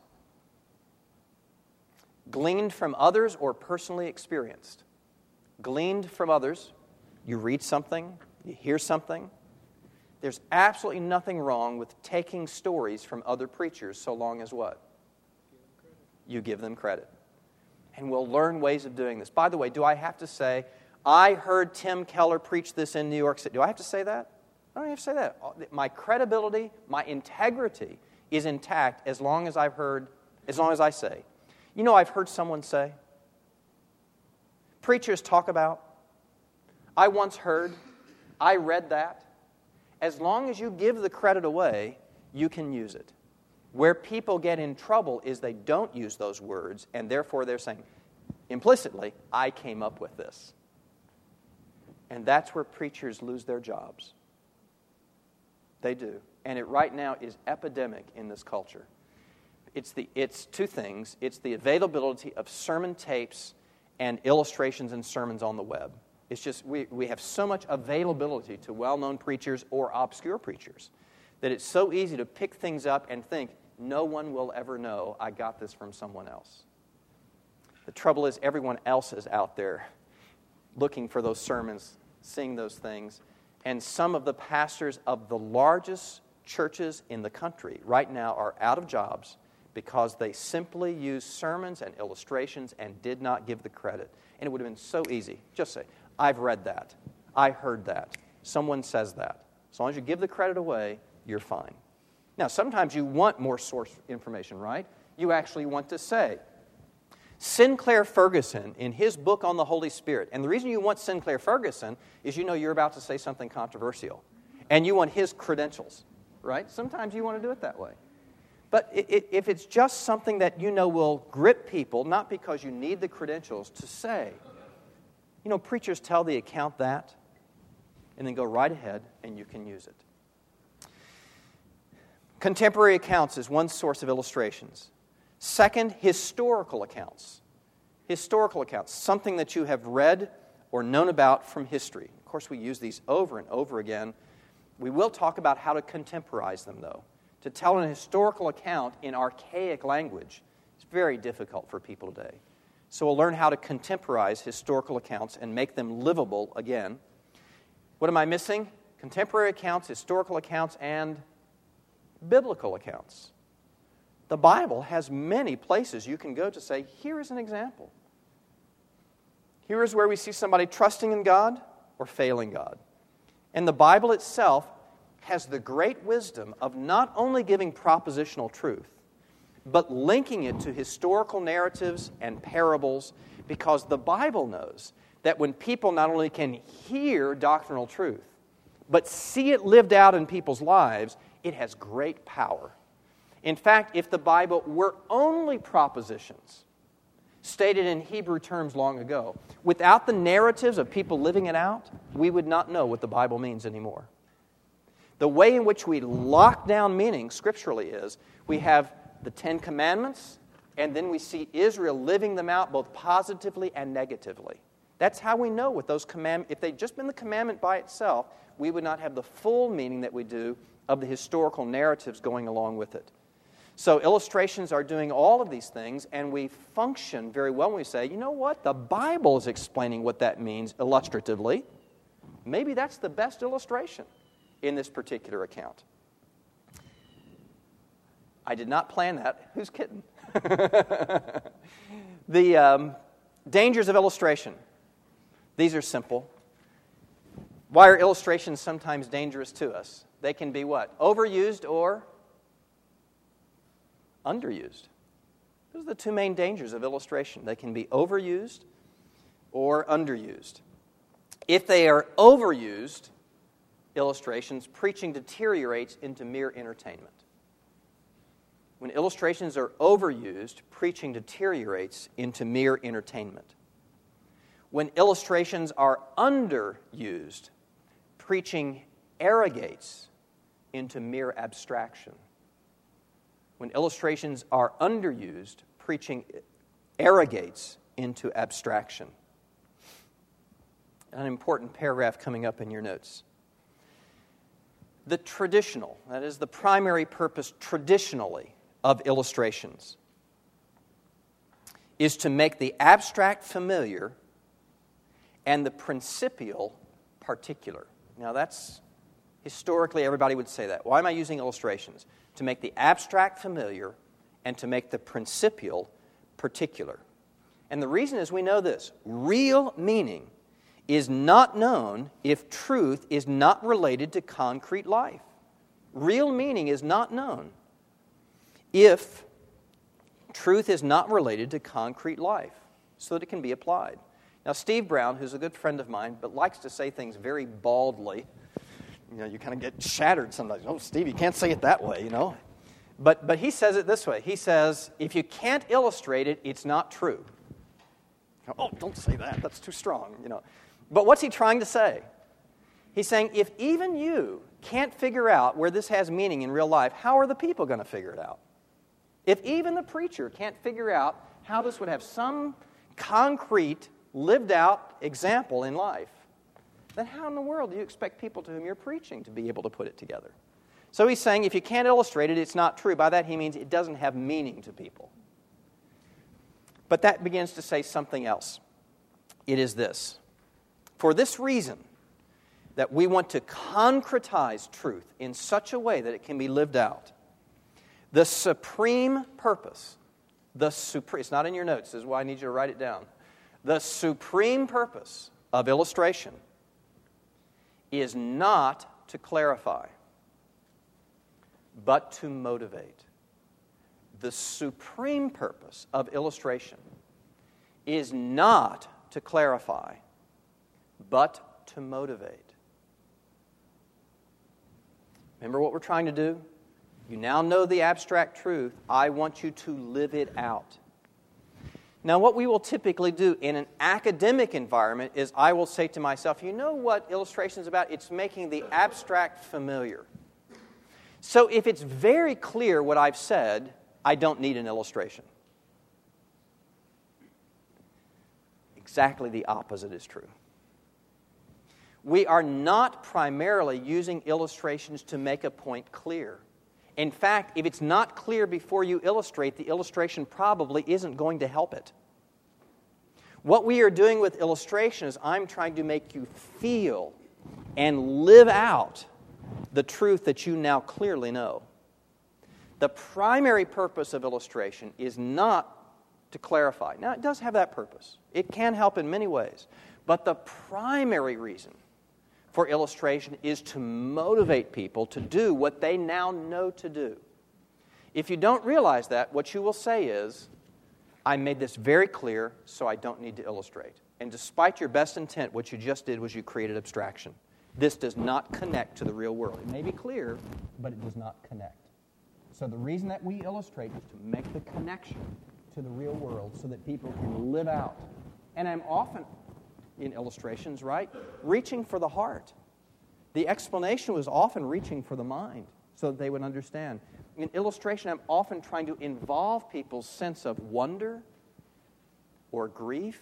Speaker 1: gleaned from others or personally experienced. Gleaned from others. You read something, you hear something. There's absolutely nothing wrong with taking stories from other preachers so long as what? You give them credit. And we'll learn ways of doing this. By the way, do I have to say, I heard Tim Keller preach this in New York City? Do I have to say that? I don't have to say that. My credibility, my integrity is intact as long as I say. I've heard someone say, preachers talk about, I once heard, I read that. As long as you give the credit away, you can use it. Where people get in trouble is they don't use those words, and therefore they're saying, implicitly, I came up with this. And that's where preachers lose their jobs. They do. And it right now is epidemic in this culture. It's 2 things. It's the availability of sermon tapes and illustrations and sermons on the web. It's just we have so much availability to well-known preachers or obscure preachers that it's so easy to pick things up and think, no one will ever know I got this from someone else. The trouble is everyone else is out there looking for those sermons, seeing those things, and some of the pastors of the largest churches in the country right now are out of jobs because they simply used sermons and illustrations and did not give the credit. And it would have been so easy. Just say, I've read that. I heard that. Someone says that. As long as you give the credit away, you're fine. Now, sometimes you want more source information, right? You actually want to say, Sinclair Ferguson, in his book on the Holy Spirit, and the reason you want Sinclair Ferguson is you're about to say something controversial, and you want his credentials, right? Sometimes you want to do it that way. But if it's just something that you know will grip people, not because you need the credentials to say, you know, preachers tell the account that, and then go right ahead and you can use it. Contemporary accounts is one source of illustrations. Second, historical accounts. Historical accounts, something that you have read or known about from history. Of course, we use these over and over again. We will talk about how to contemporize them, though. To tell an historical account in archaic language is very difficult for people today. So we'll learn how to contemporize historical accounts and make them livable again. What am I missing? Contemporary accounts, historical accounts, and biblical accounts. The Bible has many places you can go to say, here is an example. Here is where we see somebody trusting in God or failing God. And the Bible itself has the great wisdom of not only giving propositional truth, but linking it to historical narratives and parables, because the Bible knows that when people not only can hear doctrinal truth, but see it lived out in people's lives, it has great power. In fact, if the Bible were only propositions stated in Hebrew terms long ago, without the narratives of people living it out, we would not know what the Bible means anymore. The way in which we lock down meaning scripturally is we have the Ten Commandments, and then we see Israel living them out both positively and negatively. That's how we know what those commandments, if they'd just been the commandment by itself, we would not have the full meaning that we do of the historical narratives going along with it. So illustrations are doing all of these things, and we function very well when we say, you know what, the Bible is explaining what that means illustratively. Maybe that's the best illustration in this particular account. I did not plan that. Who's kidding? The dangers of illustration. These are simple. Why are illustrations sometimes dangerous to us? They can be what? Overused or underused. Those are the two main dangers of illustration. They can be overused or underused. If they are overused, illustrations, preaching deteriorates into mere entertainment. When illustrations are overused, preaching deteriorates into mere entertainment. When illustrations are underused, preaching arrogates into mere abstraction. When illustrations are underused, preaching arrogates into abstraction. An important paragraph coming up in your notes. The traditional, that is the primary purpose traditionally of illustrations, is to make the abstract familiar and the principial particular. Now that's, historically everybody would say that. Why am I using illustrations? To make the abstract familiar and to make the principial particular. And the reason is we know this. Real meaning is not known if truth is not related to concrete life. Real meaning is not known if truth is not related to concrete life, so that it can be applied. Now, Steve Brown, who's a good friend of mine, but likes to say things very baldly, you know, you kind of get shattered sometimes. Oh, Steve, you can't say it that way, you know. But he says it this way. He says, if you can't illustrate it, it's not true. Oh, don't say that. That's too strong, you know. But what's he trying to say? He's saying, if even you can't figure out where this has meaning in real life, how are the people going to figure it out? If even the preacher can't figure out how this would have some concrete, lived-out example in life, then how in the world do you expect people to whom you're preaching to be able to put it together? So he's saying, if you can't illustrate it, it's not true. By that he means it doesn't have meaning to people. But that begins to say something else. It is this. For this reason, that we want to concretize truth in such a way that it can be lived out, the supreme purpose, it's not in your notes, this is why I need you to write it down. The supreme purpose of illustration is not to clarify, but to motivate. The supreme purpose of illustration is not to clarify, but to motivate. Remember what we're trying to do? You now know the abstract truth. I want you to live it out. Now, what we will typically do in an academic environment is I will say to myself, you know what illustration is about? It's making the abstract familiar. So if it's very clear what I've said, I don't need an illustration. Exactly the opposite is true. We are not primarily using illustrations to make a point clear. In fact, if it's not clear before you illustrate, the illustration probably isn't going to help it. What we are doing with illustration is I'm trying to make you feel and live out the truth that you now clearly know. The primary purpose of illustration is not to clarify. Now, it does have that purpose. It can help in many ways. But the primary reason for illustration is to motivate people to do what they now know to do. If you don't realize that, what you will say is, I made this very clear, so I don't need to illustrate. And despite your best intent, what you just did was you created abstraction. This does not connect to the real world. It may be clear, but it does not connect. So the reason that we illustrate is to make the connection to the real world so that people can live out. And I'm often, in illustrations, right, reaching for the heart. The explanation was often reaching for the mind so that they would understand. In illustration, I'm often trying to involve people's sense of wonder or grief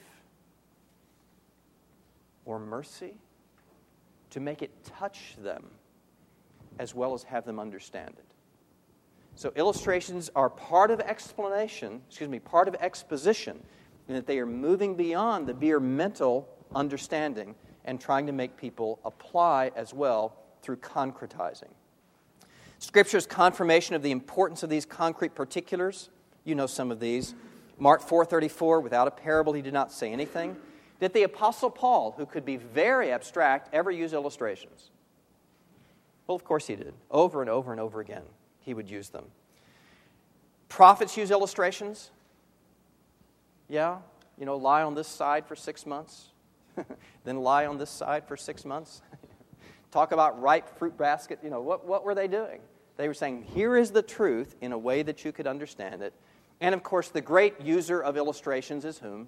Speaker 1: or mercy to make it touch them as well as have them understand it. So illustrations are part of part of exposition, in that they are moving beyond the mere mental understanding and trying to make people apply as well through concretizing. Scripture's confirmation of the importance of these concrete particulars, you know some of these. Mark 4:34, without a parable he did not say anything. Did the Apostle Paul, who could be very abstract, ever use illustrations? Well, of course he did. Over and over and over again, he would use them. Prophets use illustrations. Yeah, lie on this side for 6 months, then lie on this side for 6 months. Talk about ripe fruit basket. What were they doing? They were saying, here is the truth in a way that you could understand it. And, of course, the great user of illustrations is whom?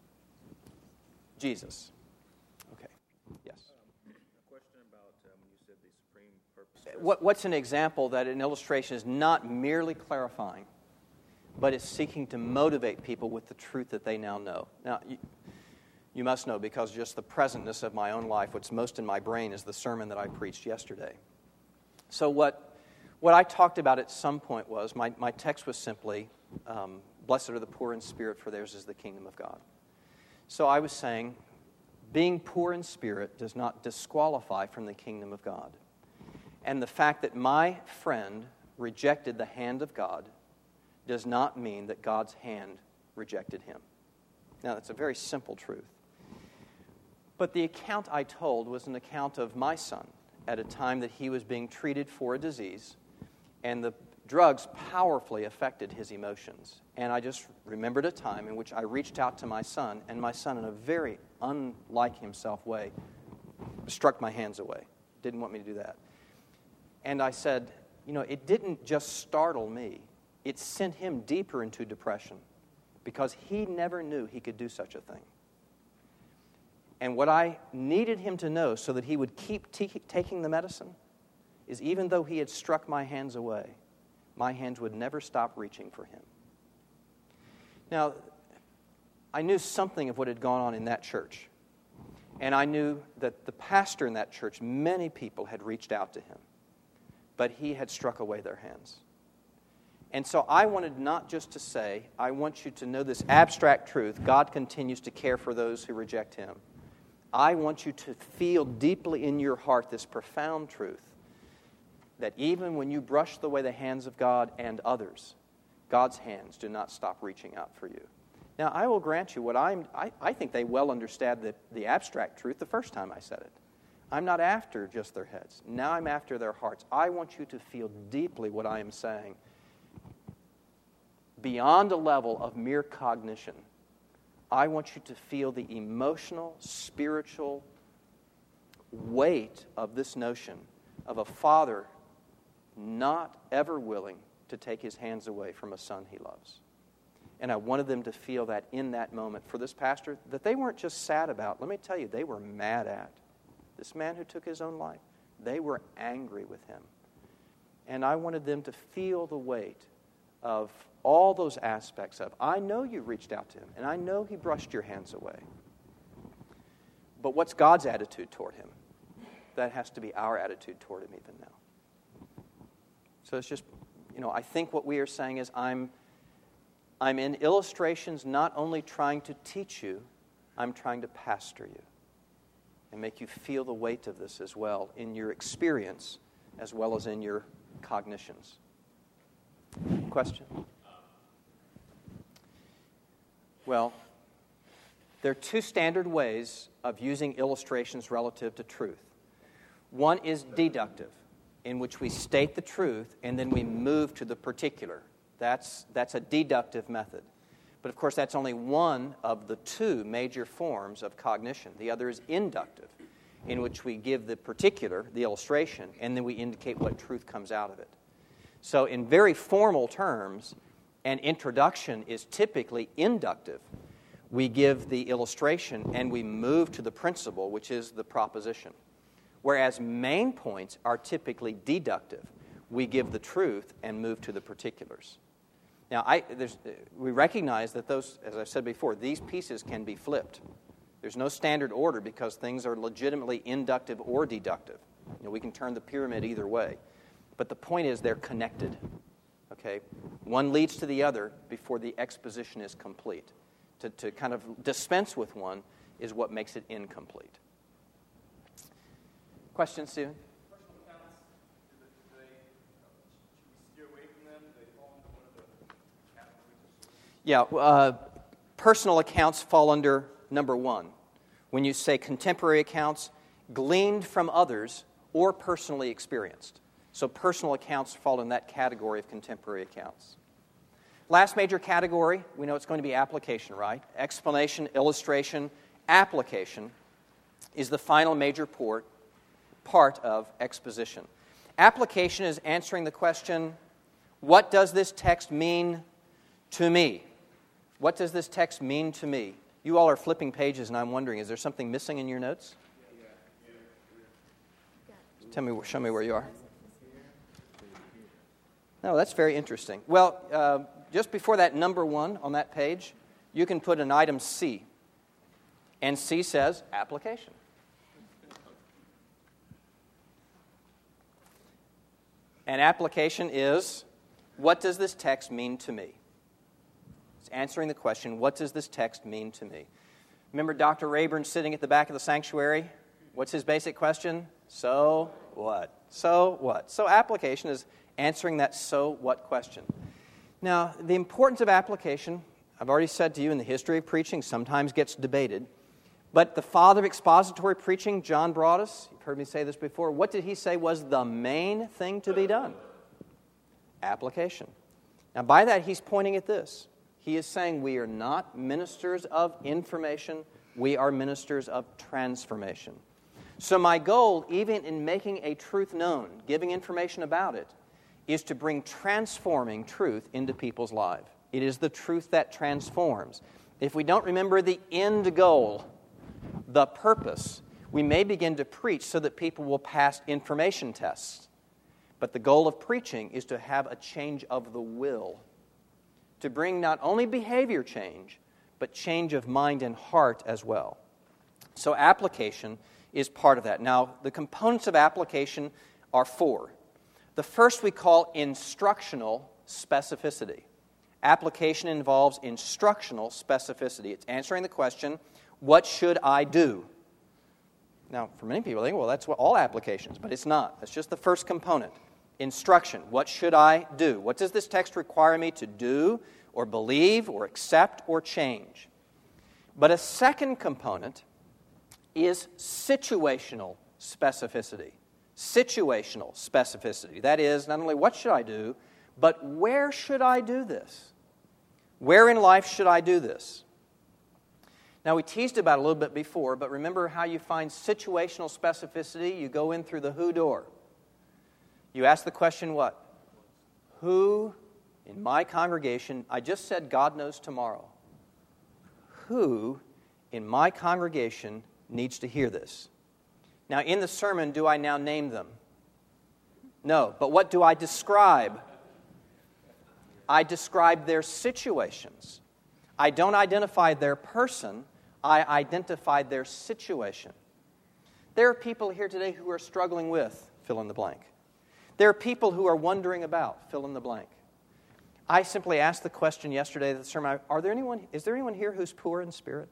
Speaker 1: Jesus. Okay. Yes?
Speaker 2: A question about when you said the supreme purpose.
Speaker 1: What's an example that an illustration is not merely clarifying, but is seeking to motivate people with the truth that they now know? Now, you must know, because just the presentness of my own life, what's most in my brain is the sermon that I preached yesterday. So what I talked about at some point was, my text was simply, blessed are the poor in spirit, for theirs is the kingdom of God. So I was saying, being poor in spirit does not disqualify from the kingdom of God. And the fact that my friend rejected the hand of God does not mean that God's hand rejected him. Now, that's a very simple truth. But the account I told was an account of my son at a time that he was being treated for a disease, and the drugs powerfully affected his emotions. And I just remembered a time in which I reached out to my son, and my son, in a very unlike himself way, struck my hands away. Didn't want me to do that. And I said, it didn't just startle me. It sent him deeper into depression, because he never knew he could do such a thing. And what I needed him to know so that he would keep taking the medicine is, even though he had struck my hands away, my hands would never stop reaching for him. Now, I knew something of what had gone on in that church. And I knew that the pastor in that church, many people had reached out to him, but he had struck away their hands. And so I wanted not just to say, I want you to know this abstract truth, God continues to care for those who reject him. I want you to feel deeply in your heart this profound truth, that even when you brush away the hands of God and others, God's hands do not stop reaching out for you. Now, I will grant you I think they well understand the abstract truth the first time I said it. I'm not after just their heads. Now I'm after their hearts. I want you to feel deeply what I am saying, beyond a level of mere cognition. I want you to feel the emotional, spiritual weight of this notion of a father not ever willing to take his hands away from a son he loves. And I wanted them to feel that in that moment for this pastor, that they weren't just sad about. Let me tell you, they were mad at this man who took his own life. They were angry with him. And I wanted them to feel the weight of all those aspects of, I know you reached out to him, and I know he brushed your hands away. But what's God's attitude toward him? That has to be our attitude toward him even now. So it's just, I think what we are saying is I'm in illustrations not only trying to teach you, I'm trying to pastor you and make you feel the weight of this as well in your experience as well as in your cognitions. Question? Well, there are two standard ways of using illustrations relative to truth. One is deductive, in which we state the truth and then we move to the particular. That's a deductive method. But of course, that's only one of the two major forms of cognition. The other is inductive, in which we give the particular, the illustration, and then we indicate what truth comes out of it. So in very formal terms, an introduction is typically inductive. We give the illustration and we move to the principle, which is the proposition. Whereas main points are typically deductive. We give the truth and move to the particulars. Now, we recognize that those, as I've said before, these pieces can be flipped. There's no standard order because things are legitimately inductive or deductive. We can turn the pyramid either way. But the point is they're connected. Okay? One leads to the other before the exposition is complete. To kind of dispense with one is what makes it incomplete. Question, Stephen?
Speaker 2: Personal accounts, should we steer away from them? Do they fall into one of the categories?
Speaker 1: Yeah, personal accounts fall under number one. When you say contemporary accounts, gleaned from others or personally experienced. So personal accounts fall in that category of contemporary accounts. Last major category, we know it's going to be application, right? Explanation, illustration, application is the final major part of exposition. Application is answering the question, what does this text mean to me? What does this text mean to me? You all are flipping pages, and I'm wondering, is there something missing in your notes? Show me where you are. No, that's very interesting. Well, just before that number one on that page, you can put an item C. And C says application. And application is, what does this text mean to me? It's answering the question, what does this text mean to me? Remember Dr. Rayburn sitting at the back of the sanctuary? What's his basic question? So what? So what? So application is answering that so what question. Now, the importance of application, I've already said to you in the history of preaching, sometimes gets debated. But the father of expository preaching, John Broadus, you've heard me say this before, what did he say was the main thing to be done? Application. Now, by that, he's pointing at this. He is saying we are not ministers of information, we are ministers of transformation. So my goal, even in making a truth known, giving information about it, is to bring transforming truth into people's lives. It is the truth that transforms. If we don't remember the end goal, the purpose, we may begin to preach so that people will pass information tests. But the goal of preaching is to have a change of the will, to bring not only behavior change, but change of mind and heart as well. So application is part of that. Now, the components of application are four. The first we call instructional specificity. Application involves instructional specificity. It's answering the question, what should I do? Now, for many people, they think, well, that's what all applications, but it's not. That's just the first component. Instruction. What should I do? What does this text require me to do or believe or accept or change? But a second component is situational specificity. Situational specificity. That is, not only what should I do, but where should I do this? Where in life should I do this? Now, we teased about it a little bit before, but remember how you find situational specificity? You go in through the who door. You ask the question what? Who in my congregation, I just said God knows tomorrow. Who in my congregation needs to hear this? Now, in the sermon, do I now name them? No, but what do I describe? I describe their situations. I don't identify their person, I identify their situation. There are people here today who are struggling with fill in the blank. There are people who are wondering about fill in the blank. I simply asked the question yesterday at the sermon, is there anyone here who's poor in spirit?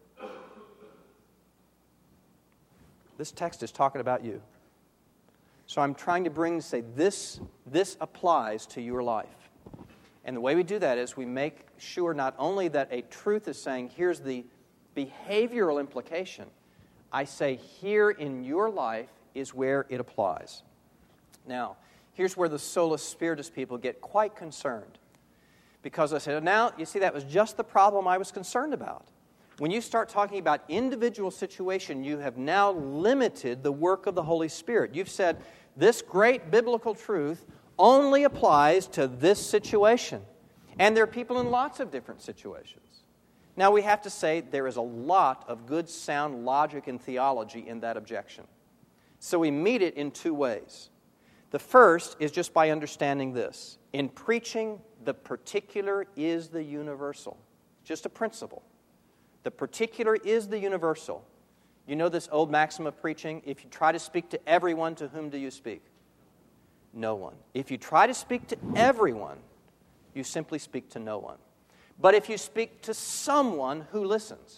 Speaker 1: This text is talking about you. So I'm trying to say this applies to your life. And the way we do that is we make sure not only that a truth is saying, here's the behavioral implication, I say, here in your life is where it applies. Now, here's where the Sola Spiritus people get quite concerned. Because I said, now, you see, that was just the problem I was concerned about. When you start talking about individual situation, you have now limited the work of the Holy Spirit. You've said, this great biblical truth only applies to this situation. And there are people in lots of different situations. Now, we have to say there is a lot of good, sound logic and theology in that objection. So we meet it in two ways. The first is just by understanding this. In preaching, the particular is the universal. Just a principle. The particular is the universal. You know this old maxim of preaching? If you try to speak to everyone, to whom do you speak? No one. If you try to speak to everyone, you simply speak to no one. But if you speak to someone who listens,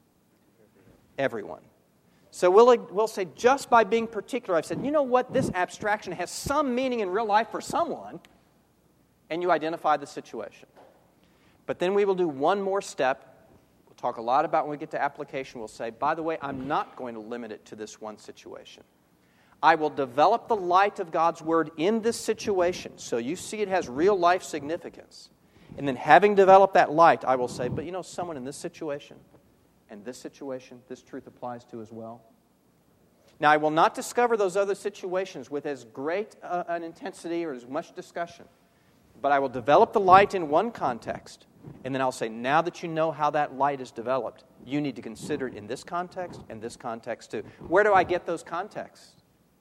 Speaker 1: everyone. So we'll say just by being particular, I've said, you know what, this abstraction has some meaning in real life for someone, and you identify the situation. But then we will do one more step. We'll talk a lot about when we get to application. We'll say, by the way, I'm not going to limit it to this one situation. I will develop the light of God's Word in this situation so you see it has real life significance. And then having developed that light, I will say, but you know, someone in this situation and this situation, this truth applies to as well. Now, I will not discover those other situations with as great an intensity or as much discussion. But I will develop the light in one context, and then I'll say, now that you know how that light is developed, you need to consider it in this context and this context too. Where do I get those contexts?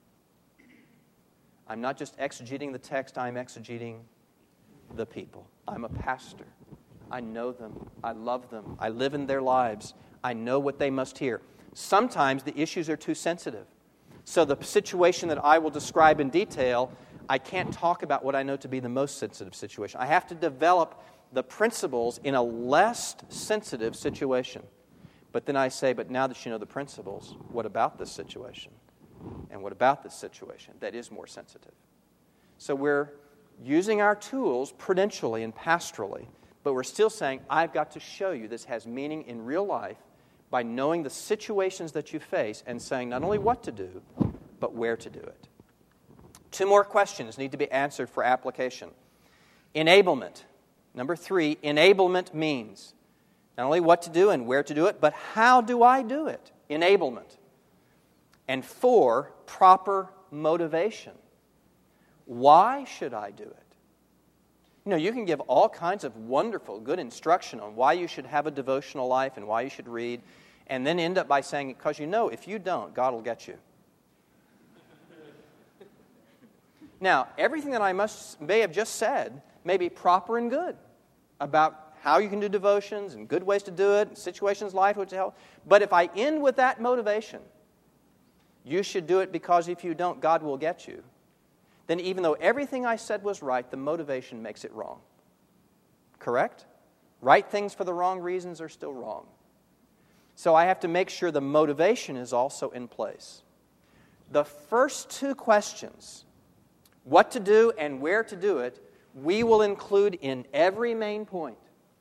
Speaker 1: I'm not just exegeting the text, I'm exegeting the people. I'm a pastor. I know them. I love them. I live in their lives. I know what they must hear. Sometimes the issues are too sensitive. So the situation that I will describe in detail, I can't talk about what I know to be the most sensitive situation. I have to develop the principles in a less sensitive situation. But then I say, but now that you know the principles, what about this situation? And what about this situation that is more sensitive? So we're using our tools prudentially and pastorally, but we're still saying, I've got to show you this has meaning in real life by knowing the situations that you face and saying not only what to do, but where to do it. Two more questions need to be answered for application. Enablement. Number 3, enablement means not only what to do and where to do it, but how do I do it? Enablement. And 4, proper motivation. Why should I do it? You know, you can give all kinds of wonderful, good instruction on why you should have a devotional life and why you should read, and then end up by saying, because you know, if you don't, God will get you. Now, everything that I may have just said may be proper and good about how you can do devotions and good ways to do it, and situations, life, which help. But if I end with that motivation, you should do it because if you don't, God will get you, then even though everything I said was right, the motivation makes it wrong. Correct? Right things for the wrong reasons are still wrong. So I have to make sure the motivation is also in place. The first 2 questions, what to do and where to do it, we will include in every main point.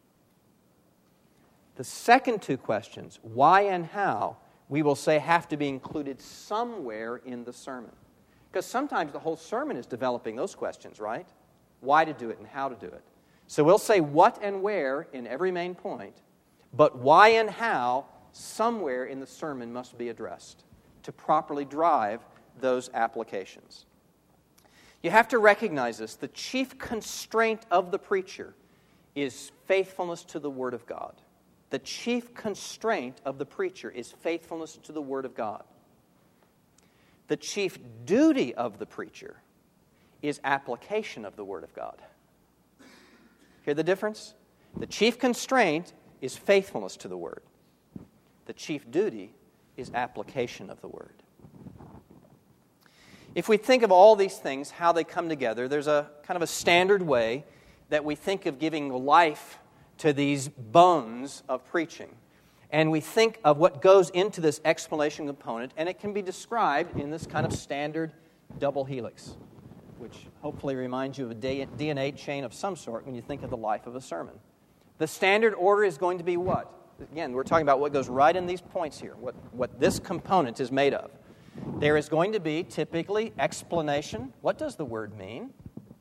Speaker 1: The second 2 questions, why and how, we will say have to be included somewhere in the sermon. Because sometimes the whole sermon is developing those questions, right? Why to do it and how to do it. So we'll say what and where in every main point, but why and how somewhere in the sermon must be addressed to properly drive those applications. You have to recognize this. The chief constraint of the preacher is faithfulness to the Word of God. The chief constraint of the preacher is faithfulness to the Word of God. The chief duty of the preacher is application of the Word of God. Hear the difference? The chief constraint is faithfulness to the Word. The chief duty is application of the Word. If we think of all these things, how they come together, there's a kind of a standard way that we think of giving life to these bones of preaching. And we think of what goes into this explanation component, and it can be described in this kind of standard double helix, which hopefully reminds you of a DNA chain of some sort when you think of the life of a sermon. The standard order is going to be what? Again, we're talking about what goes right in these points here, what this component is made of. There is going to be typically explanation. What does the word mean?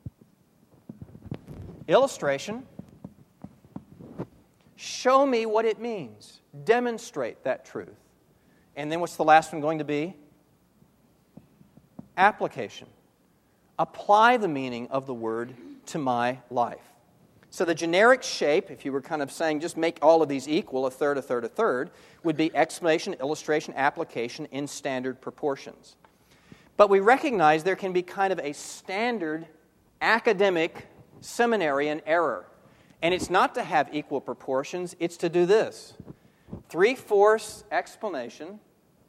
Speaker 1: Illustration. Show me what it means. Demonstrate that truth. And then what's the last one going to be? Application. Apply the meaning of the word to my life. So the generic shape, if you were kind of saying just make all of these equal, a third, a third, a third, would be explanation, illustration, application in standard proportions. But we recognize there can be kind of a standard academic seminarian error. And it's not to have equal proportions, it's to do this. 3/4 explanation,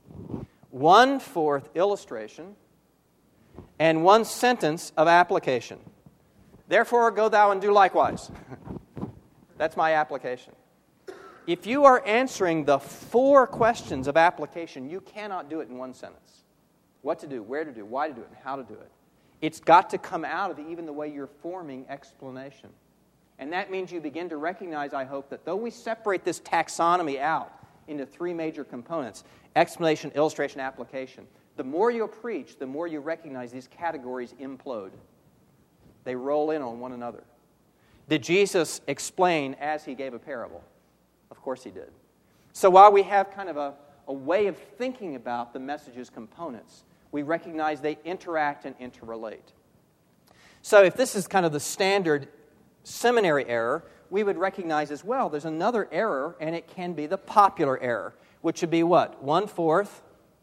Speaker 1: 1/4 illustration, and 1 sentence of application. Therefore, go thou and do likewise. That's my application. If you are answering the 4 questions of application, you cannot do it in 1 sentence. What to do, where to do, why to do it, and how to do it. It's got to come out of even the way you're forming explanation. And that means you begin to recognize, I hope, that though we separate this taxonomy out into 3 major components, explanation, illustration, application, the more you preach, the more you recognize these categories implode. They roll in on one another. Did Jesus explain as he gave a parable? Of course he did. So while we have kind of a way of thinking about the message's components, we recognize they interact and interrelate. So if this is kind of the standard seminary error, we would recognize as well there's another error, and it can be the popular error, which would be what? 1/4,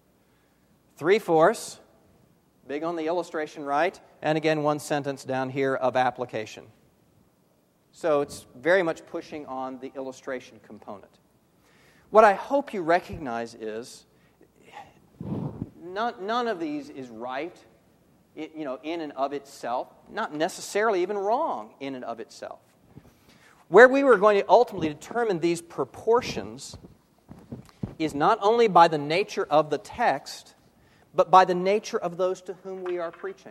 Speaker 1: 3/4, big on the illustration, right? And again, 1 sentence down here of application. So it's very much pushing on the illustration component. What I hope you recognize is none of these is right, in and of itself, not necessarily even wrong in and of itself. Where we were going to ultimately determine these proportions is not only by the nature of the text, but by the nature of those to whom we are preaching.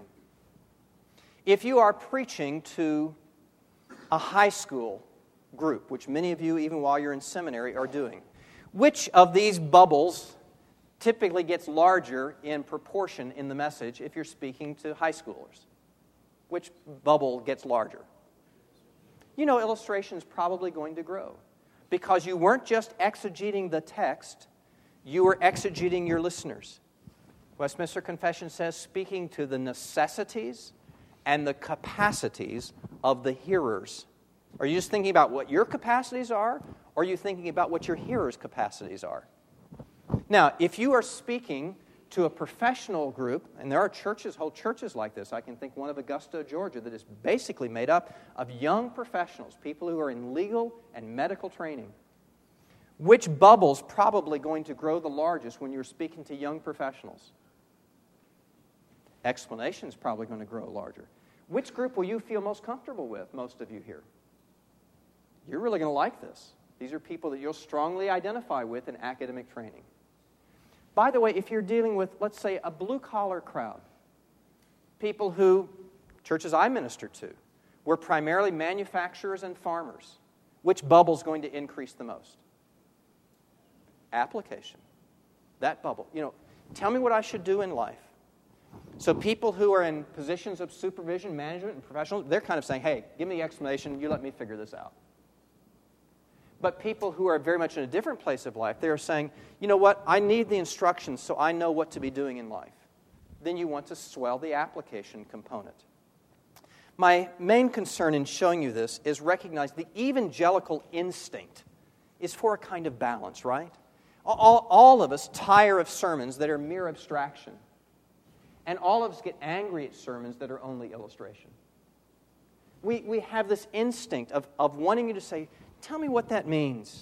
Speaker 1: If you are preaching to a high school group, which many of you, even while you're in seminary, are doing, which of these bubbles typically gets larger in proportion in the message if you're speaking to high schoolers? Which bubble gets larger? Illustration is probably going to grow because you weren't just exegeting the text, you were exegeting your listeners. Westminster Confession says speaking to the necessities and the capacities of the hearers. Are you just thinking about what your capacities are, or are you thinking about what your hearers' capacities are? Now, if you are speaking to a professional group, and there are whole churches like this. I can think one of Augusta, Georgia, that is basically made up of young professionals, people who are in legal and medical training. Which bubble's probably going to grow the largest when you're speaking to young professionals? Explanation is probably going to grow larger. Which group will you feel most comfortable with, most of you here? You're really going to like this. These are people that you'll strongly identify with in academic training. By the way, if you're dealing with, let's say, a blue-collar crowd, people who, churches I minister to, were primarily manufacturers and farmers, which bubble's going to increase the most? Application. That bubble. Tell me what I should do in life. So people who are in positions of supervision, management, and professionals, they're kind of saying, hey, give me the explanation, you let me figure this out. But people who are very much in a different place of life, they are saying, you know what, I need the instructions so I know what to be doing in life. then you want to swell the application component. My main concern in showing you this is recognize the evangelical instinct is for a kind of balance, right? All of us tire of sermons that are mere abstraction. And all of us get angry at sermons that are only illustration. We have this instinct of wanting you to say, tell me what that means.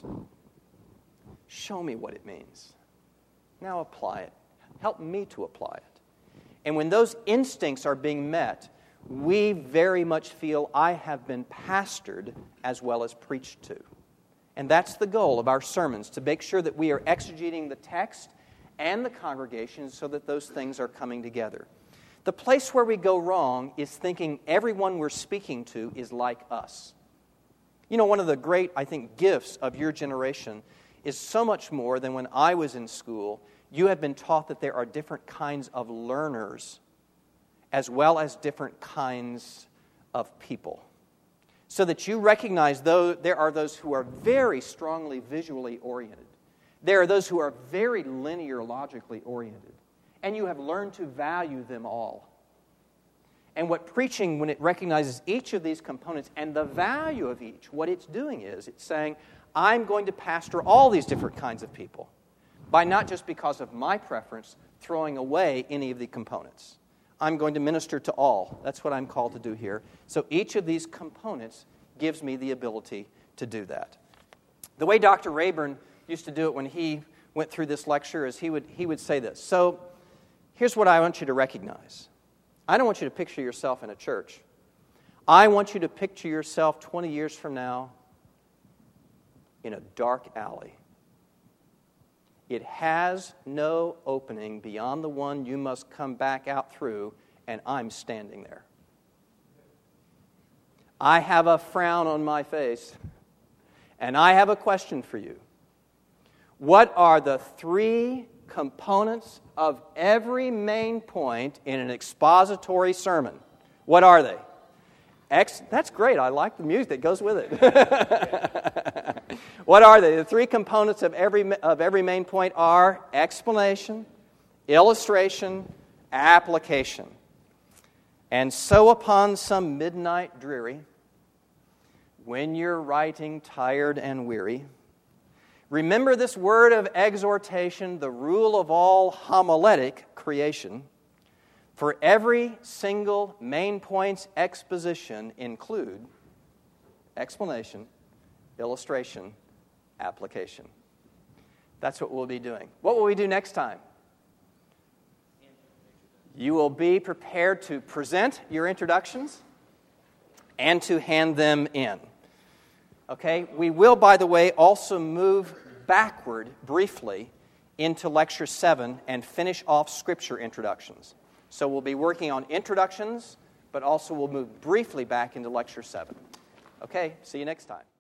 Speaker 1: Show me what it means. Now apply it. Help me to apply it. And when those instincts are being met, we very much feel I have been pastored as well as preached to. And that's the goal of our sermons, to make sure that we are exegeting the text and the congregation so that those things are coming together. The place where we go wrong is thinking everyone we're speaking to is like us. You know, one of the great, I think, gifts of your generation is so much more than when I was in school. You have been taught that there are different kinds of learners as well as different kinds of people. So that you recognize there are those who are very strongly visually oriented. There are those who are very linear, logically oriented. And you have learned to value them all. And what preaching, when it recognizes each of these components and the value of each, what it's doing is it's saying, I'm going to pastor all these different kinds of people by not just because of my preference throwing away any of the components. I'm going to minister to all. That's what I'm called to do here. So each of these components gives me the ability to do that. The way Dr. Rayburn used to do it when he went through this lecture is he would say this. So here's what I want you to recognize. I don't want you to picture yourself in a church. I want you to picture yourself 20 years from now in a dark alley. It has no opening beyond the one you must come back out through, and I'm standing there. I have a frown on my face, and I have a question for you. What are the three components of every main point in an expository sermon? What are they? That's great. I like the music that goes with it. What are they? The three components of every main point are explanation, illustration, application. And so upon some midnight dreary, when you're writing tired and weary, remember this word of exhortation, the rule of all homiletic creation. For every single main point's exposition include explanation, illustration, application. That's what we'll be doing. What will we do next time? You will be prepared to present your introductions and to hand them in. Okay? We will, by the way, also move backward briefly into Lecture 7 and finish off Scripture introductions. So we'll be working on introductions, but also we'll move briefly back into Lecture 7. Okay? See you next time.